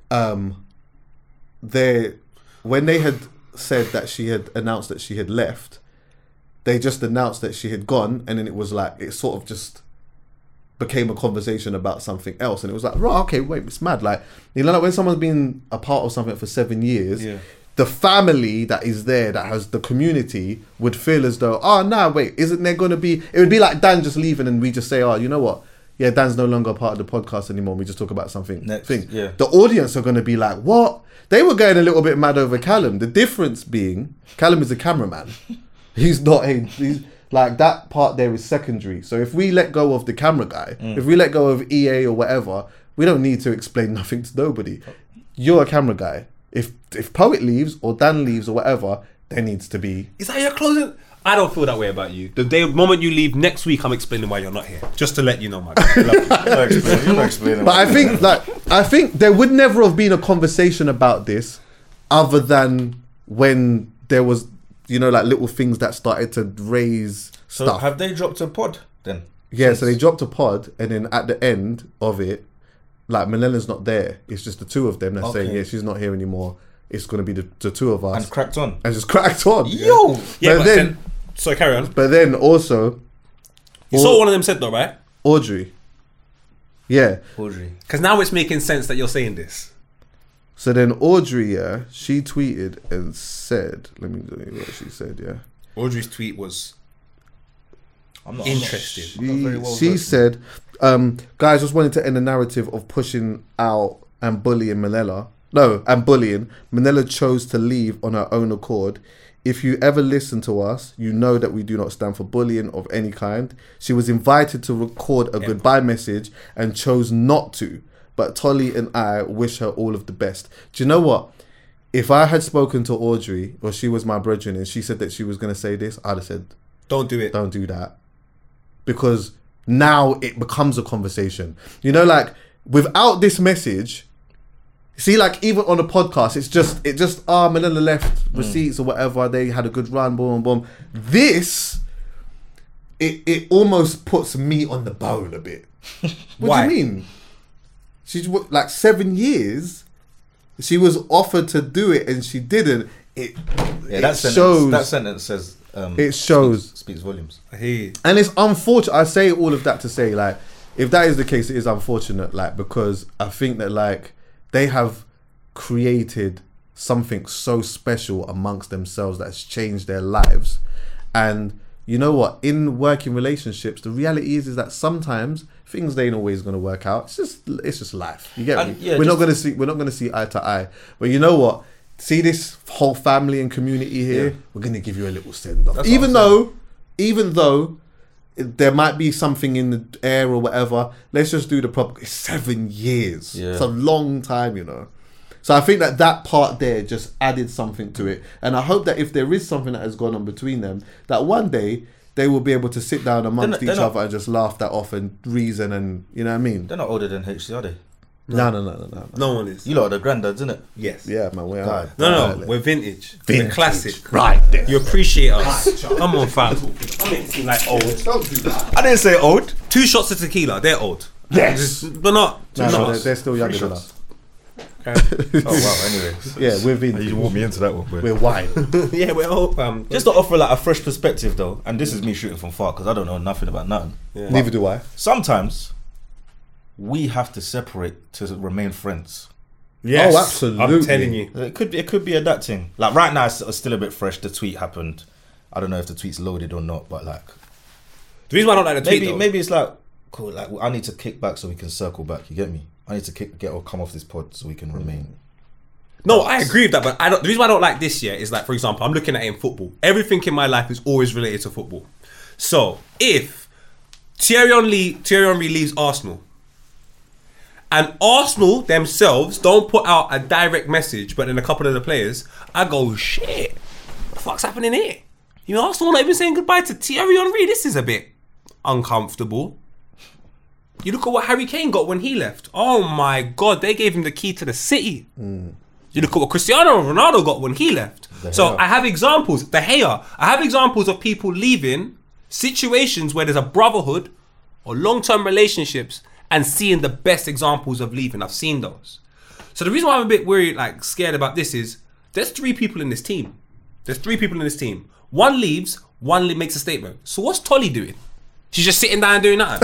when they had said that she had announced that she had left, they just announced that she had gone, and then it was like it sort of just became a conversation about something else, and it was like, right, okay, wait, it's mad. Like, you know, like when someone's been a part of something for 7 years, Yeah. the family that is there, that has the community, would feel as though, oh, nah, wait, isn't there going to be... It would be like Dan just leaving and we just say, oh, you know what? Yeah, Dan's no longer a part of the podcast anymore. We just talk about something. Next, thing. yeah. The audience are going to be like, what? They were getting a little bit mad over Callum. The difference being, Callum is a cameraman. He's not a... He's, like, that part there is secondary. So if we let go of the camera guy, if we let go of EA or whatever, we don't need to explain nothing to nobody. You're a camera guy. If Poet leaves or Dan leaves or whatever, there needs to be... Is that your closing? I don't feel that way about you. The moment you leave next week, I'm explaining why you're not here. Just to let you know, my guy. Love you. You're not explaining. But I think there would never have been a conversation about this other than when there was, you know, like little things that started to raise So stuff. have they dropped a pod then? Yeah, so they dropped a pod, and then at the end of it, like, Manila's not there. It's just the two of them that's saying, Okay. yeah, she's not here anymore. It's going to be the two of us. And cracked on. And just cracked on. Yo! Yeah, But but then- sorry, carry on. But then also, You saw what one of them said though, right? Audrey. Yeah. Audrey. Because now it's making sense that you're saying this. So then Audrey, yeah, she tweeted and said, let me tell you what she said, yeah. Audrey's tweet was I'm not interesting. I'm not very well She versed. said, guys, just wanted to end the narrative of pushing out and bullying Manila. No, and bullying. Manila chose to leave on her own accord. If you ever listen to us, you know that we do not stand for bullying of any kind. She was invited to record a goodbye message and chose not to. But Tolly and I wish her all of the best. Do you know what? If I had spoken to Audrey, or she was my brethren, and she said that she was going to say this, I'd have said, don't do it. don't do that. Because now it becomes a conversation. You know, like, without this message, see, like, even on the podcast, it just Manila left receipts or whatever, they had a good run, boom, boom. This, it almost puts me on the bone a bit. What Why? do you mean? She's like 7 years. She was offered to do it and she didn't. It That sentence says It shows. speaks volumes. I hear you. And it's unfortunate. I say all of that to say, like, if that is the case, it is unfortunate, like, because I think that, like, they have created something so special amongst themselves that's changed their lives. And you know what? In working relationships, the reality is that sometimes things ain't always going to work out. It's just life. You get And, me? yeah, we're not going to see eye to eye. But you know what? See this whole family and community here. We're going to give you a little send off, even though there might be something in the air or whatever. Let's just do the proper. It's 7 years. Yeah. It's a long time, you know. So I think that part there just added something to it. And I hope that if there is something that has gone on between them, that one day they will be able to sit down amongst They're each not- other and just laugh that off and reason, and you know what I mean? They're not older than HC, are they? No. No one is. You lot are the granddads, isn't it? Yes. Yeah, man, we are. No, we're vintage. We're classic. Right there. You appreciate us. Come on, fam. I make it seem like old. Don't do that. I didn't say old. 2 shots of tequila, they're old. Yes. But not. No, not no, us. they're still younger than us. Oh wow. Anyways, Yeah, we're vintage. you walked me into that one. Boy. We're wine. Yeah, we're old, fam. Just to offer like a fresh perspective though, and this is me shooting from far because I don't know nothing about nothing. Neither do I. Sometimes we have to separate to remain friends. Yes, Oh, absolutely. I'm telling you. It could be adapting. Like right now, it's still a bit fresh. The tweet happened. I don't know if the tweet's loaded or not, but like The reason why I don't like the tweet, maybe it's like cool. Like I need to kick back so we can circle back. You get me? I need to come off this pod so we can remain. No, I agree with that, but the reason why I don't like this year is like, for example, I'm looking at it in football. Everything in my life is always related to football. So if Thierry Henry leaves Arsenal, and Arsenal themselves don't put out a direct message, but then a couple of the players, I go, shit, what the fuck's happening here? You know, Arsenal not even saying goodbye to Thierry Henry. This is a bit uncomfortable. You look at what Harry Kane got when he left. Oh my God, they gave him the key to the city. You look at what Cristiano Ronaldo got when he left. So I have examples, I have examples of people leaving situations where there's a brotherhood or long-term relationships and seeing the best examples of leaving. I've seen those. So the reason why I'm a bit worried, like scared about this is there's 3 people in this team. One leaves, one makes a statement. So what's Tolly doing? She's just sitting down and doing that.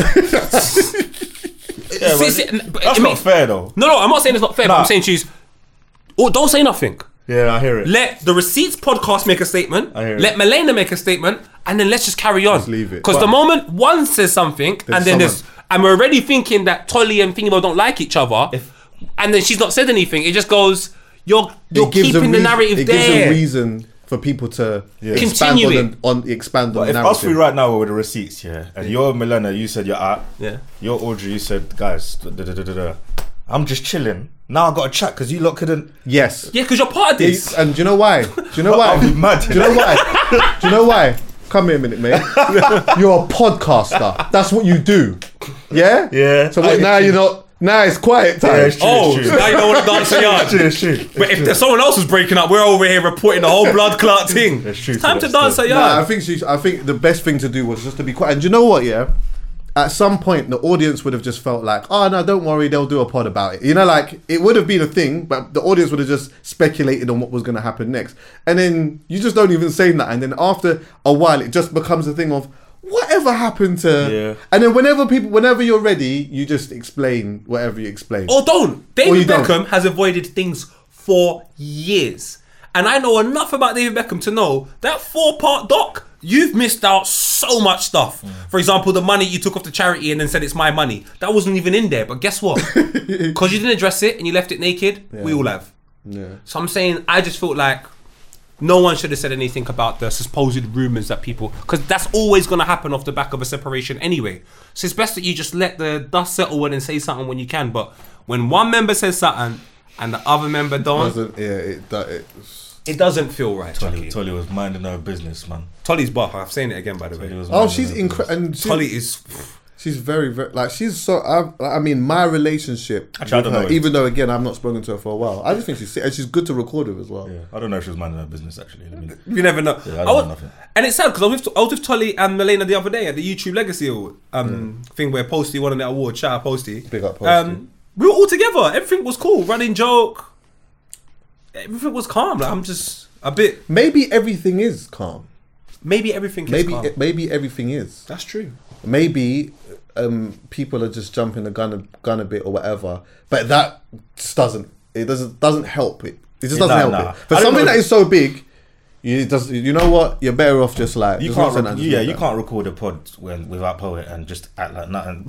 That's not fair though. No, I'm not saying it's not fair, but I'm saying don't say nothing. Yeah, I hear it. Let the Receipts podcast make a statement. I hear it. Let Milena make a statement, and then let's just carry on. Just leave it. Because the moment one says something, and then I'm already thinking that Tolly and Thingybo don't like each other, and then she's not said anything. It just goes, you're keeping the narrative there. It gives a reason for people to expand on the If narrative. us three right now were with the Receipts, and you're Milena, you said you're out. Yeah. You're Audrey, you said, guys, I'm just chilling. Now I got to chat because you lot couldn't. Yes. Yeah, because you're part of this. And do you know why? I'll be mad. Do you know why? Come here a minute, mate. You're a podcaster. That's what you do. Yeah? Yeah. So what, now you're not... Now it's quiet time. Yeah, it's true, now you don't want to dance a yard. It's true. But if someone else was breaking up, we're over here reporting the whole blood clot thing. It's true. It's time to dance a Nah, yard. I think the best thing to do was just to be quiet. And do you know what, yeah? At some point, the audience would have just felt like, oh, no, don't worry, they'll do a pod about it. You know, like, it would have been a thing, but the audience would have just speculated on what was going to happen next. And then you just don't even say that. And then after a while, it just becomes a thing of, whatever happened to... Yeah. And then whenever you're ready, you just explain whatever you explain. Or don't. David don't. Beckham has avoided things for years. And I know enough about David Beckham to know that 4-part doc, you've missed out so much stuff. For example, the money you took off the charity and then said it's my money. That wasn't even in there. But guess what? Because you didn't address it and you left it naked, we all have. Yeah. So I'm saying, I just felt like no one should have said anything about the supposed rumours that people... Because that's always going to happen off the back of a separation anyway. So it's best that you just let the dust settle and say something when you can. But when one member says something and the other member don't... It doesn't feel right. Tolly was minding her business, man. Tolly's buff. I'm saying it again, by the way. Oh, she's incredible. Tolly is... She's very, very... Like, she's so... I mean, my relationship Actually, I don't with her, know. even though, again, I've not spoken to her for a while, I just think she's good to record with as well. Yeah, I don't know if she was minding her business, actually. You never know. Yeah, I don't know nothing. And it's sad because I was with Tolly and Milena the other day at the YouTube Legacy thing where Posty won an award. Shout out Posty. Big up Posty. We were all together. Everything was cool. Running joke. Everything was calm. Like, I'm just a bit... Maybe everything is calm. Maybe everything is calm. Maybe everything is. That's true. Maybe people are just jumping the gun a bit or whatever. But that just doesn't help it. It just doesn't help it. For something that is so big, you know what? You're better off just like... You can't record a pod without Poet and just act like nothing.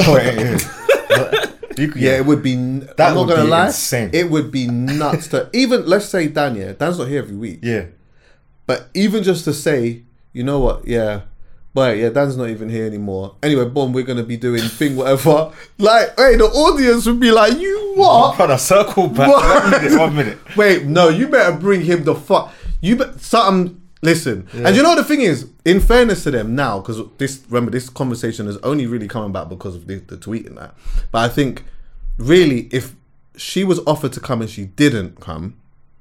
It would be... I'm not going to lie. Insane. It would be nuts to... Even, let's say Dan, Dan's not here every week. Yeah. But even just to say, you know what? Yeah. But yeah, Dan's not even here anymore. Anyway, boom, we're going to be doing thing whatever. Like, hey, the audience would be like, you what? Brother, circle back. 1 minute. Wait, no, you better bring him the fuck. Listen. Yeah. And you know what the thing is? In fairness to them now, because this conversation has only really come about because of the tweet and that. But I think, really, if she was offered to come and she didn't come,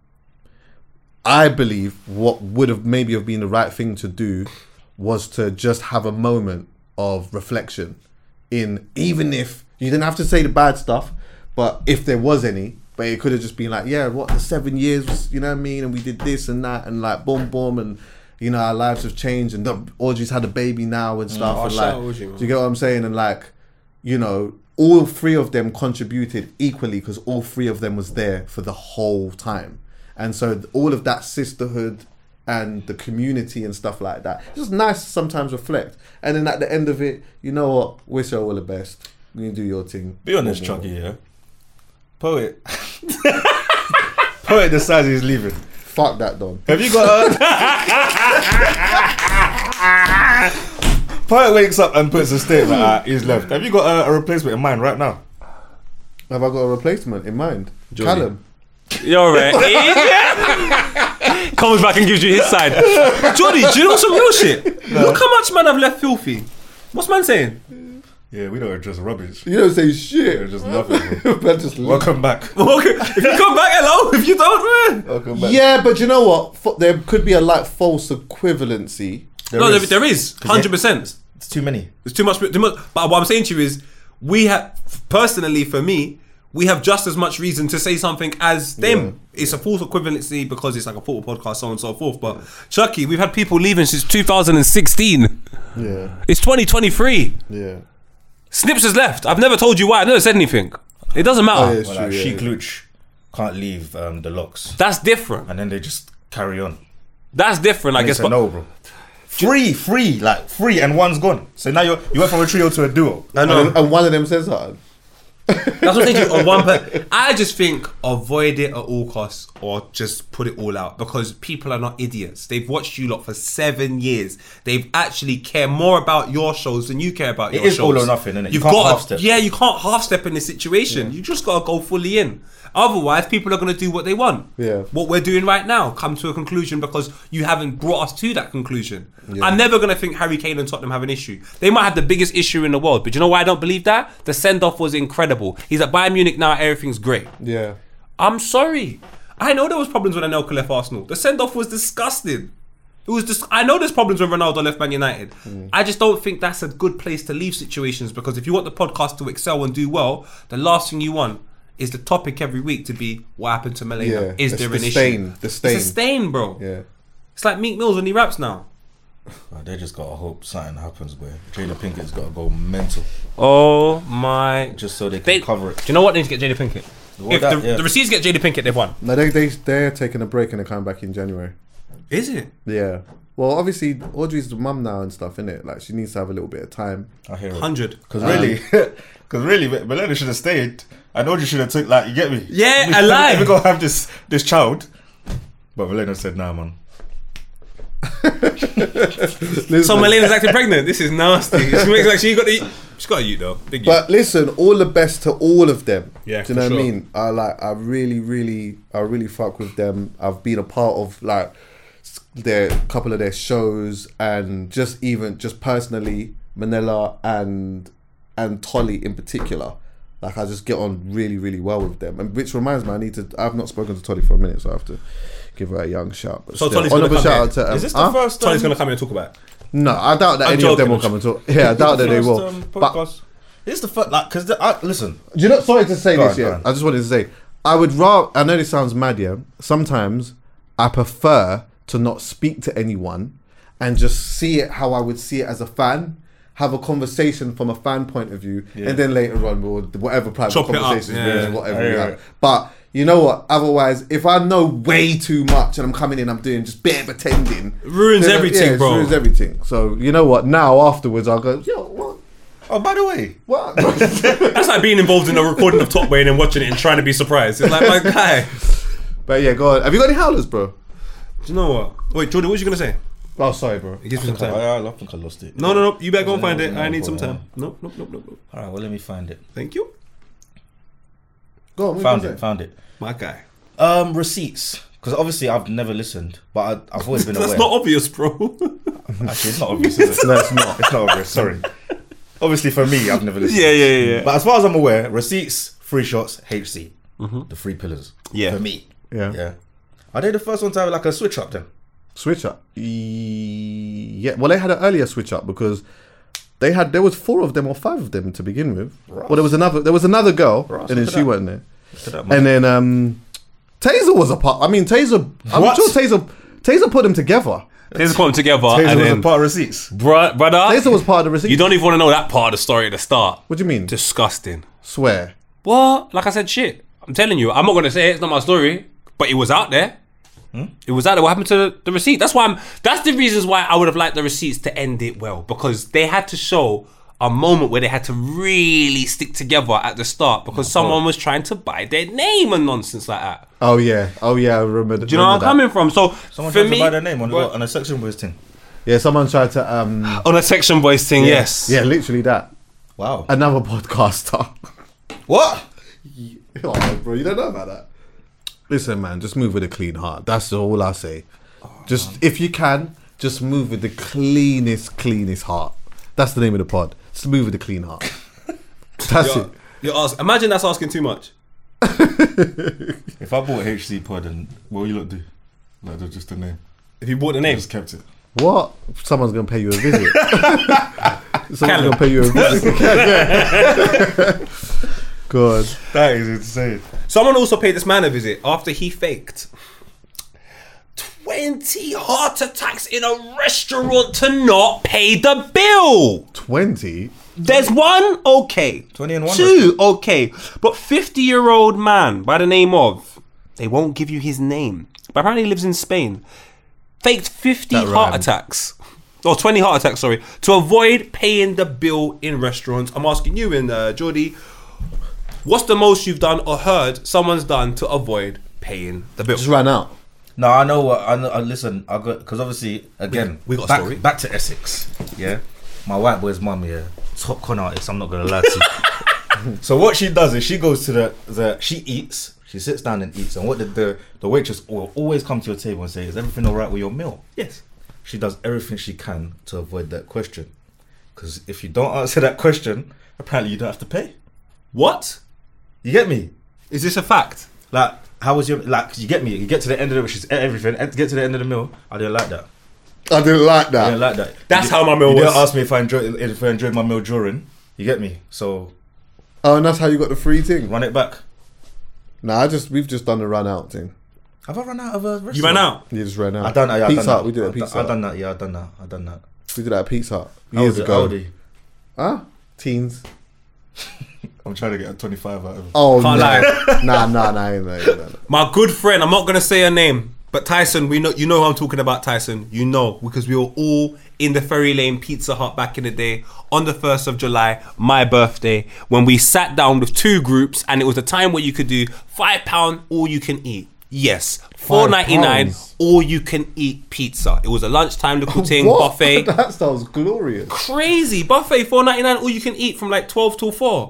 I believe what would have maybe have been the right thing to do was to just have a moment of reflection even if you didn't have to say the bad stuff, but if there was any, but it could have just been like, yeah, what, the 7 years was, you know what I mean, and we did this and that, and like boom boom, and you know, our lives have changed, and Audrey's had a baby now and stuff, and like, do you get what I'm saying? And like, you know, all three of them contributed equally because all three of them was there for the whole time. And so all of that sisterhood and the community and stuff like that, it's just nice to sometimes reflect. And then at the end of it, you know what? Wish you all the best. You do your thing. Be honest, Chucky, yeah? Poet. Poet decides he's leaving. Fuck that, Don. Have you got Poet wakes up and puts a statement, he's left. Have you got a replacement in mind right now? Have I got a replacement in mind? Callum. You're right. Comes back and gives you his side. Jordy, do you know some real shit? Look how much man I've left filthy. What's man saying? Yeah, we don't address rubbish. You don't say shit. It's just nothing, bro. Just Welcome back. Okay. If you come back, hello. If you don't, man. Welcome back. Yeah, but you know what? There could be a like false equivalency. There is 100%. It's too many. It's too much. But what I'm saying to you is, we have personally, for me, we have just as much reason to say something as them. It's a false equivalency because it's like a football podcast, so on and so forth. But Chucky, we've had people leaving since 2016. Yeah. It's 2023. Yeah. Snips has left. I've never told you why. I've never said anything. It doesn't matter. Well, like Sheik Luch can't leave the Locks. That's different. And then they just carry on. That's different, I guess. But no, bro. Free, and one's gone. So now you went from a trio to a duo. I know. And one of them says that. That's what I'm saying. On one I just think avoid it at all costs or just put it all out, because people are not idiots. They've watched you lot for 7 years. They've actually care more about your shows than you care about your shows. It is all or nothing, isn't it? You can't half step. Yeah, you can't half step in this situation. You just got to go fully in. Otherwise, people are going to do what they want. Yeah. What we're doing right now, come to a conclusion because you haven't brought us to that conclusion. Yeah. I'm never going to think Harry Kane and Tottenham have an issue. They might have the biggest issue in the world, but you know why I don't believe that? The send-off was incredible. He's at Bayern Munich now, everything's great. Yeah. I'm sorry. I know there was problems when Anelka left Arsenal. The send-off was disgusting. It was just. I know there's problems when Ronaldo left Man United. I just don't think that's a good place to leave situations, because if you want the podcast to excel and do well, the last thing you want is the topic every week to be what happened to Malena. Yeah. Is there an issue? The stain. It's a stain, bro. Yeah. It's like Meek Mills when he raps now. They just gotta hope something happens, boy. Jada Pinkett's gotta go mental. Oh my! Just so they can cover it. Do you know what? They need to get Jada Pinkett. If the Receipts get Jada Pinkett, they've won. No, they're taking a break and they're coming back in January. Is it? Yeah. Well, obviously Audrey's the mum now and stuff, innit? Like she needs to have a little bit of time. I hear it. 100. Because really, Malena should have stayed. I know you should have took, like, you get me? Yeah, alive. We're gonna have this child. But Malena said, nah, man. So Malena's acting pregnant. This is nasty. She makes like she's got a youth though. Big youth. But listen, all the best to all of them. Yeah, do you know what I mean? I really fuck with them. I've been a part of like their couple of their shows, and just personally, Manila and Tolly in particular. Like I just get on really, really well with them. And which reminds me, I've not spoken to Tolly for a minute, so I have to give her a young shout. But so still, Tolly's gonna come here. Is this the first? Tolly's gonna come here and talk about it. No, I doubt that any of them will come and talk. Yeah, I doubt that they will. But it's the first, like, because listen. Do you know? Sorry to say this. Go on. I just wanted to say, I would rather. I know this sounds mad. Yeah, sometimes I prefer to not speak to anyone and just see it how I would see it as a fan. Have a conversation from a fan point of view, and then later on we'll whatever private conversations, whatever we have. But you know what? Otherwise, if I know way too much and I'm coming in, I'm doing just bare pretending, ruins everything, bro. Ruins everything. So you know what? Now afterwards, I'll go. Yo, what? Oh, by the way, what? That's like being involved in a recording of Top Way and then watching it and trying to be surprised. It's like, my guy. But yeah, go on. Have you got any howlers, bro? Do you know what? Wait, Jordan, what was you gonna say? Oh, sorry, bro. It gives me some time. I think I lost it. No. You better go and find it. I need some time. Nope. Alright, well, let me find it. Thank you. Go on. Found it. My guy. Receipts. Because obviously I've never listened, but I've always been aware. That's not obvious, bro. Actually, it's not obvious, is it? No, it's not. It's not obvious, sorry. Obviously for me, I've never listened. Yeah. But as far as I'm aware, receipts, free shots, HC. The three pillars. Yeah. For me. Yeah. Are they the first one to have like a switch up then? Switch up? Yeah. Well, they had an earlier switch up because there was 4 of them or 5 of them to begin with. Ross. Well, there was another girl, Ross, and then she went there. And then Taser was a part. I mean, Taser. I'm sure Taser put them together. Taser put them together. Taser and was then, a part of receipts. brother, Taser was part of the receipt. you don't even want to know that part of the story at the start. What do you mean? Disgusting. Swear. What? Like I said, shit. I'm telling you, I'm not gonna say it. It's not my story, but it was out there. It was out there. What happened to the receipt? That's why That's the reasons why I would have liked the receipts to end it well, because they had to show a moment where they had to really stick together at the start because someone was trying to buy their name and nonsense like that. Oh yeah. I remember. Do you know where I'm coming from? So Someone for tried me, to buy their name on a Section Boys thing. Yeah, someone tried to. on a Section Boys thing, yes. Yeah, literally that. Wow. Another podcaster. What? Oh, bro, you don't know about that. Listen, man, just move with a clean heart. That's all I say. Just if you can, just move with the cleanest heart. That's the name of the pod. Just move with a clean heart. That's it. Imagine that's asking too much. If I bought HC Pod, and what will you lot do? Like, just the name. If you bought the I name, just kept it. What? Someone's gonna pay you a visit. Someone's gonna pay you a visit. God, That is insane. someone also paid this man a visit after he faked 20 heart attacks in a restaurant to not pay the bill. 20. There's one, okay. 20 in one Two, okay. But 50-year-old man by the name of, they won't give you his name, but apparently he lives in Spain, faked 50 That heart rhymed. attacks. Or 20 heart attacks, sorry, to avoid paying the bill in restaurants. I'm asking you and Geordie, what's the most you've done or heard someone's done to avoid paying the bill? Just ran out. No, I know what. I know. Listen, I got because obviously again We got a back, story. Back to Essex. Yeah, my white boy's mum. Yeah, top con artist. I'm not gonna lie to you. So what she does is she goes to she eats. She sits down and eats. And what the waitress will always come to your table and say, "Is everything all right with your meal?" Yes. She does everything she can to avoid that question. Because if you don't answer that question, apparently you don't have to pay. What? You get me? Is this a fact? Like, how was your you get me? You get to the end of she's everything. Get to the end of the meal. I didn't like that. I didn't like I that. didn't like that. That's You how my meal you was. didn't ask me if I enjoyed my meal during. You get me? So Oh, and that's how you got the free thing. run it back. Nah, we've just done the run out thing. Have I run out of a restaurant? You ran out? You just ran out. I done that. Yeah, Pizza I done Hut. that. We did it at Pizza I Hut. done that. Yeah, I done that. We did that at Pizza Hut How years old- how old are ago. you? Huh? Teens. I'm trying to get a 25 out of it. Oh, Can't no. lie. Nah. My good friend, I'm not gonna say her name, but Tyson, you know who I'm talking about, Tyson. You know, because we were all in the Ferry Lane Pizza Hut back in the day on the 1st of July, my birthday, when we sat down with two groups, and it was a time where you could do £5 all you can eat. Yes, $4.99 £5. all you can eat pizza. It was a lunchtime little thing, What? buffet. That sounds glorious. Crazy buffet, $4.99 all you can eat from like 12 till 4.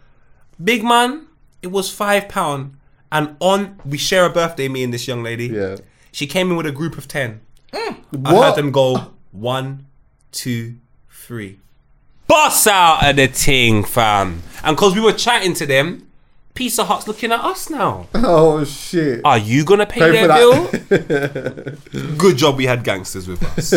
Big man, it was £5, and we share a birthday, me and this young lady. Yeah. She came in with a group of 10. I What? heard them go 1, 2, 3. Bust out of the ting, fam. And because we were chatting to them, Pizza Hut's looking at us now. Oh shit. Are you gonna pay Pay their for bill? Good job we had gangsters with us.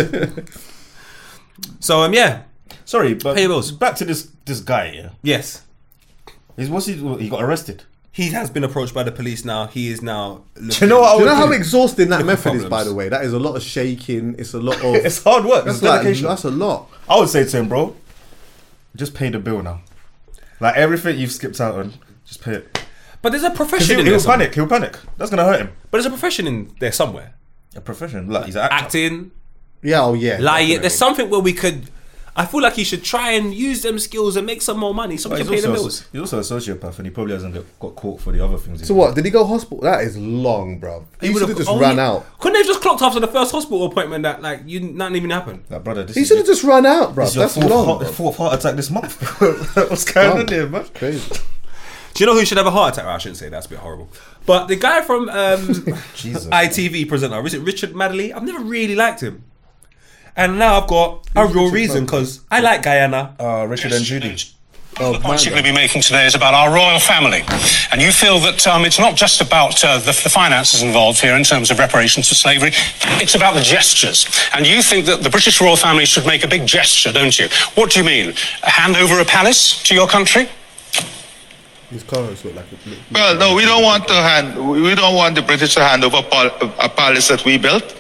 So yeah, Sorry, but Pay your bills. back to this guy. Yeah, yes. he got arrested. He has been approached by the police now. He is now. Do you know what? Do you know how exhausting that Little method is, problems. by the way? That is a lot of shaking. It's a lot of. It's hard work. That's It's dedication. that's a lot. I would say to him, bro, just pay the bill now. Like everything you've skipped out on, just pay it. But there's a profession He'll in there. somewhere. panic. He'll panic. That's gonna hurt him. But there's a profession in there somewhere. A profession. Like he's an actor. Acting, Yeah. Oh yeah. lying. definitely. There's something where we could. I feel like he should try and use them skills and make some more money so we But can pay the he's bills. also a sociopath, and he probably hasn't got caught for the other things. So what? Did he go hospital? That is long, bro. He should have just Oh, ran yeah. out. Couldn't they have just clocked after the first hospital appointment that like nothing even happened? Like, brother, this He is should have just run out, bro. this is your That's long. fourth heart attack this month. What's going on here, man? Crazy. Do you know who should have a heart attack? Well, I shouldn't say that, that's a bit horrible. But the guy from Jesus. ITV presenter, is it Richard Madley? I've never really liked him. And now I've got a real reason because I like Guyana. Richard and Judy. Oh, The point you're going to be making today is about our royal family. And you feel that it's not just about the finances involved here in terms of reparations for slavery, it's about the gestures. And you think that the British royal family should make a big gesture, don't you? What do you mean? Hand over a palace to your country? His cars look like a. Well, no, we don't want the British to hand over a palace that we built.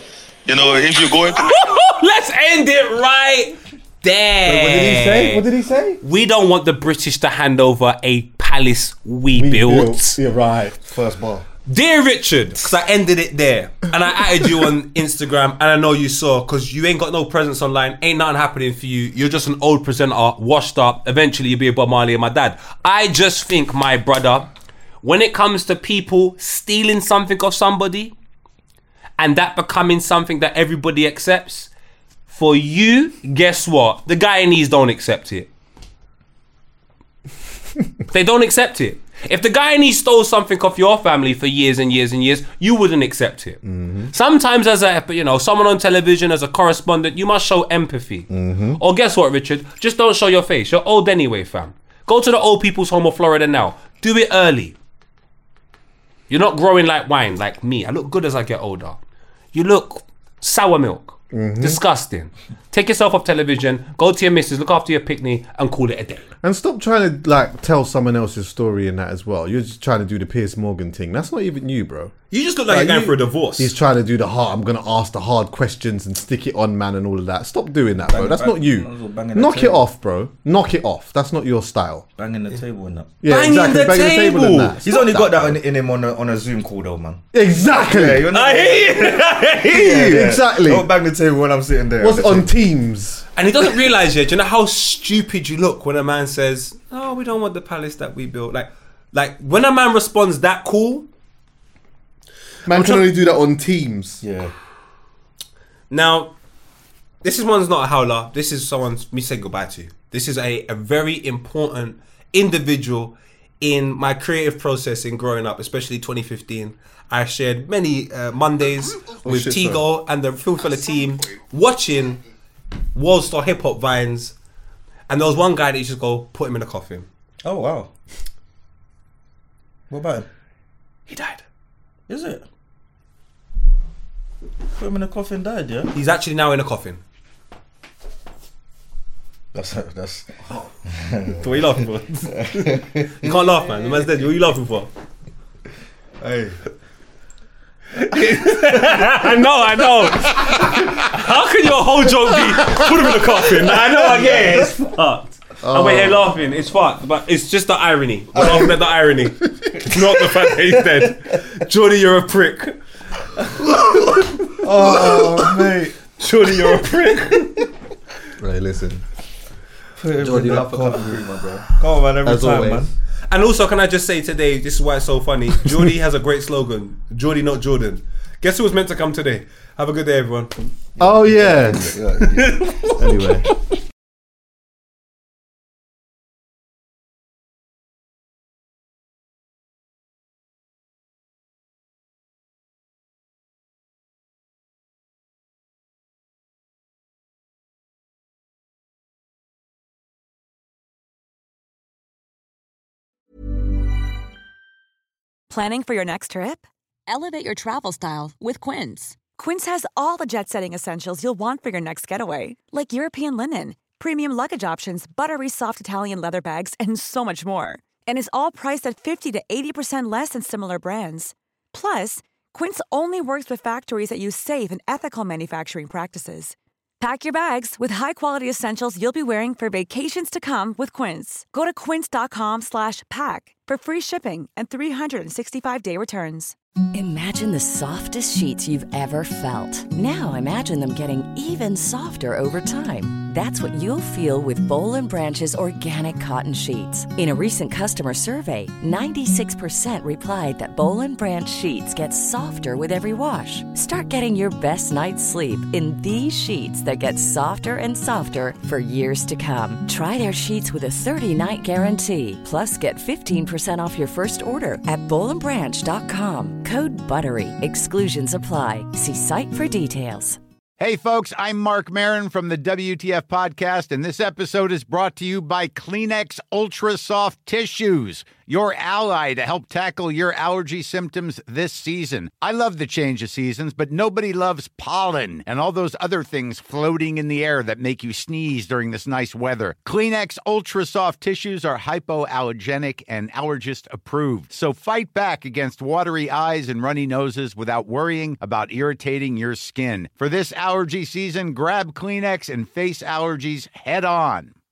You know, if you're going to... Let's end it right there. Wait, what did he say? What did he say? We don't want the British to hand over a palace we built. Yeah, right. First bar. Dear Richard, because I ended it there, and I added you on Instagram, and I know you saw, because you ain't got no presence online, ain't nothing happening for you. You're just an old presenter, washed up. Eventually, you'll be a Bob Marley and my dad. I just think, my brother, when it comes to people stealing something off somebody, and that becoming something that everybody accepts, for you, guess what? The Guyanese don't accept it. They don't accept it. If the Guyanese stole something off your family for years and years and years, you wouldn't accept it. Mm-hmm. Sometimes as someone on television, as a correspondent, you must show empathy. Mm-hmm. Or guess what, Richard? Just don't show your face. You're old anyway, fam. Go to the old people's home of Florida now. Do it early. You're not growing like wine, like me. I look good as I get older. You look sour milk. Mm-hmm. Disgusting. Take yourself off television, go to your missus, look after your picnic, and call it a day. And stop trying to tell someone else's story in that as well. You're just trying to do the Piers Morgan thing. That's not even you, bro. You just look like you're going for a divorce. He's trying to do the hard. I'm going to ask the hard questions and stick it on, man, and all of that. Stop doing that, bro. That's not you. Knock it off, bro. Knock it off. That's not your style. Banging the table and that. Yeah, exactly. Banging the table and that. He's only got that in him on a Zoom call, though, man. Exactly. Yeah, I hear you. Exactly. Don't bang the table when I'm sitting there. What's on Teams? And he doesn't realise yet. Do you know how stupid you look when a man says, "Oh, we don't want the palace that we built"? Like when a man responds that cool. Man can only do that on Teams. Yeah. Now, this one's not a howler. This is someone me saying goodbye to. This is a very important individual in my creative process in growing up, especially 2015. I shared many Mondays with Tigo and the Phil Fella team watching World Star Hip Hop Vines, and there was one guy that you just go put him in a coffin. Oh wow! What about him? He died. Is it? Put him in a coffin, died, yeah? He's actually now in a coffin. That's. What are you laughing for? You can't laugh, man. The man's dead. What are you laughing for? Hey. I know. How can your whole joke be put him in a coffin? I know, I get it. It's fucked. I'm here laughing. It's fucked, but it's just the irony. We're laughing at the irony, not the fact that he's dead. Jordy, you're a prick. Oh, mate. Jordy, you're a prick. Right, listen. Jordy, laugh a couple my bro. Come on, man. Every time, man. And also, can I just say today, this is why it's so funny. Jordy has a great slogan. Jordy, not Jordan. Guess who was meant to come today? Have a good day, everyone. Oh, yeah. Anyway. Planning for your next trip? Elevate your travel style with Quince. Quince has all the jet-setting essentials you'll want for your next getaway, like European linen, premium luggage options, buttery soft Italian leather bags, and so much more. And is all priced at 50 to 80% less than similar brands. Plus, Quince only works with factories that use safe and ethical manufacturing practices. Pack your bags with high-quality essentials you'll be wearing for vacations to come with Quince. Go to quince.com/pack for free shipping and 365-day returns. Imagine the softest sheets you've ever felt. Now imagine them getting even softer over time. That's what you'll feel with Boll & Branch's organic cotton sheets. In a recent customer survey, 96% replied that Boll & Branch sheets get softer with every wash. Start getting your best night's sleep in these sheets that get softer and softer for years to come. Try their sheets with a 30-night guarantee. Plus, get 15% off your first order at bollandbranch.com. Code BUTTERY. Exclusions apply. See site for details. Hey, folks, I'm Mark Maron from the WTF Podcast, and this episode is brought to you by Kleenex Ultra Soft Tissues, your ally to help tackle your allergy symptoms this season. I love the change of seasons, but nobody loves pollen and all those other things floating in the air that make you sneeze during this nice weather. Kleenex Ultra Soft Tissues are hypoallergenic and allergist approved. So fight back against watery eyes and runny noses without worrying about irritating your skin. For this allergy season, grab Kleenex and face allergies head on.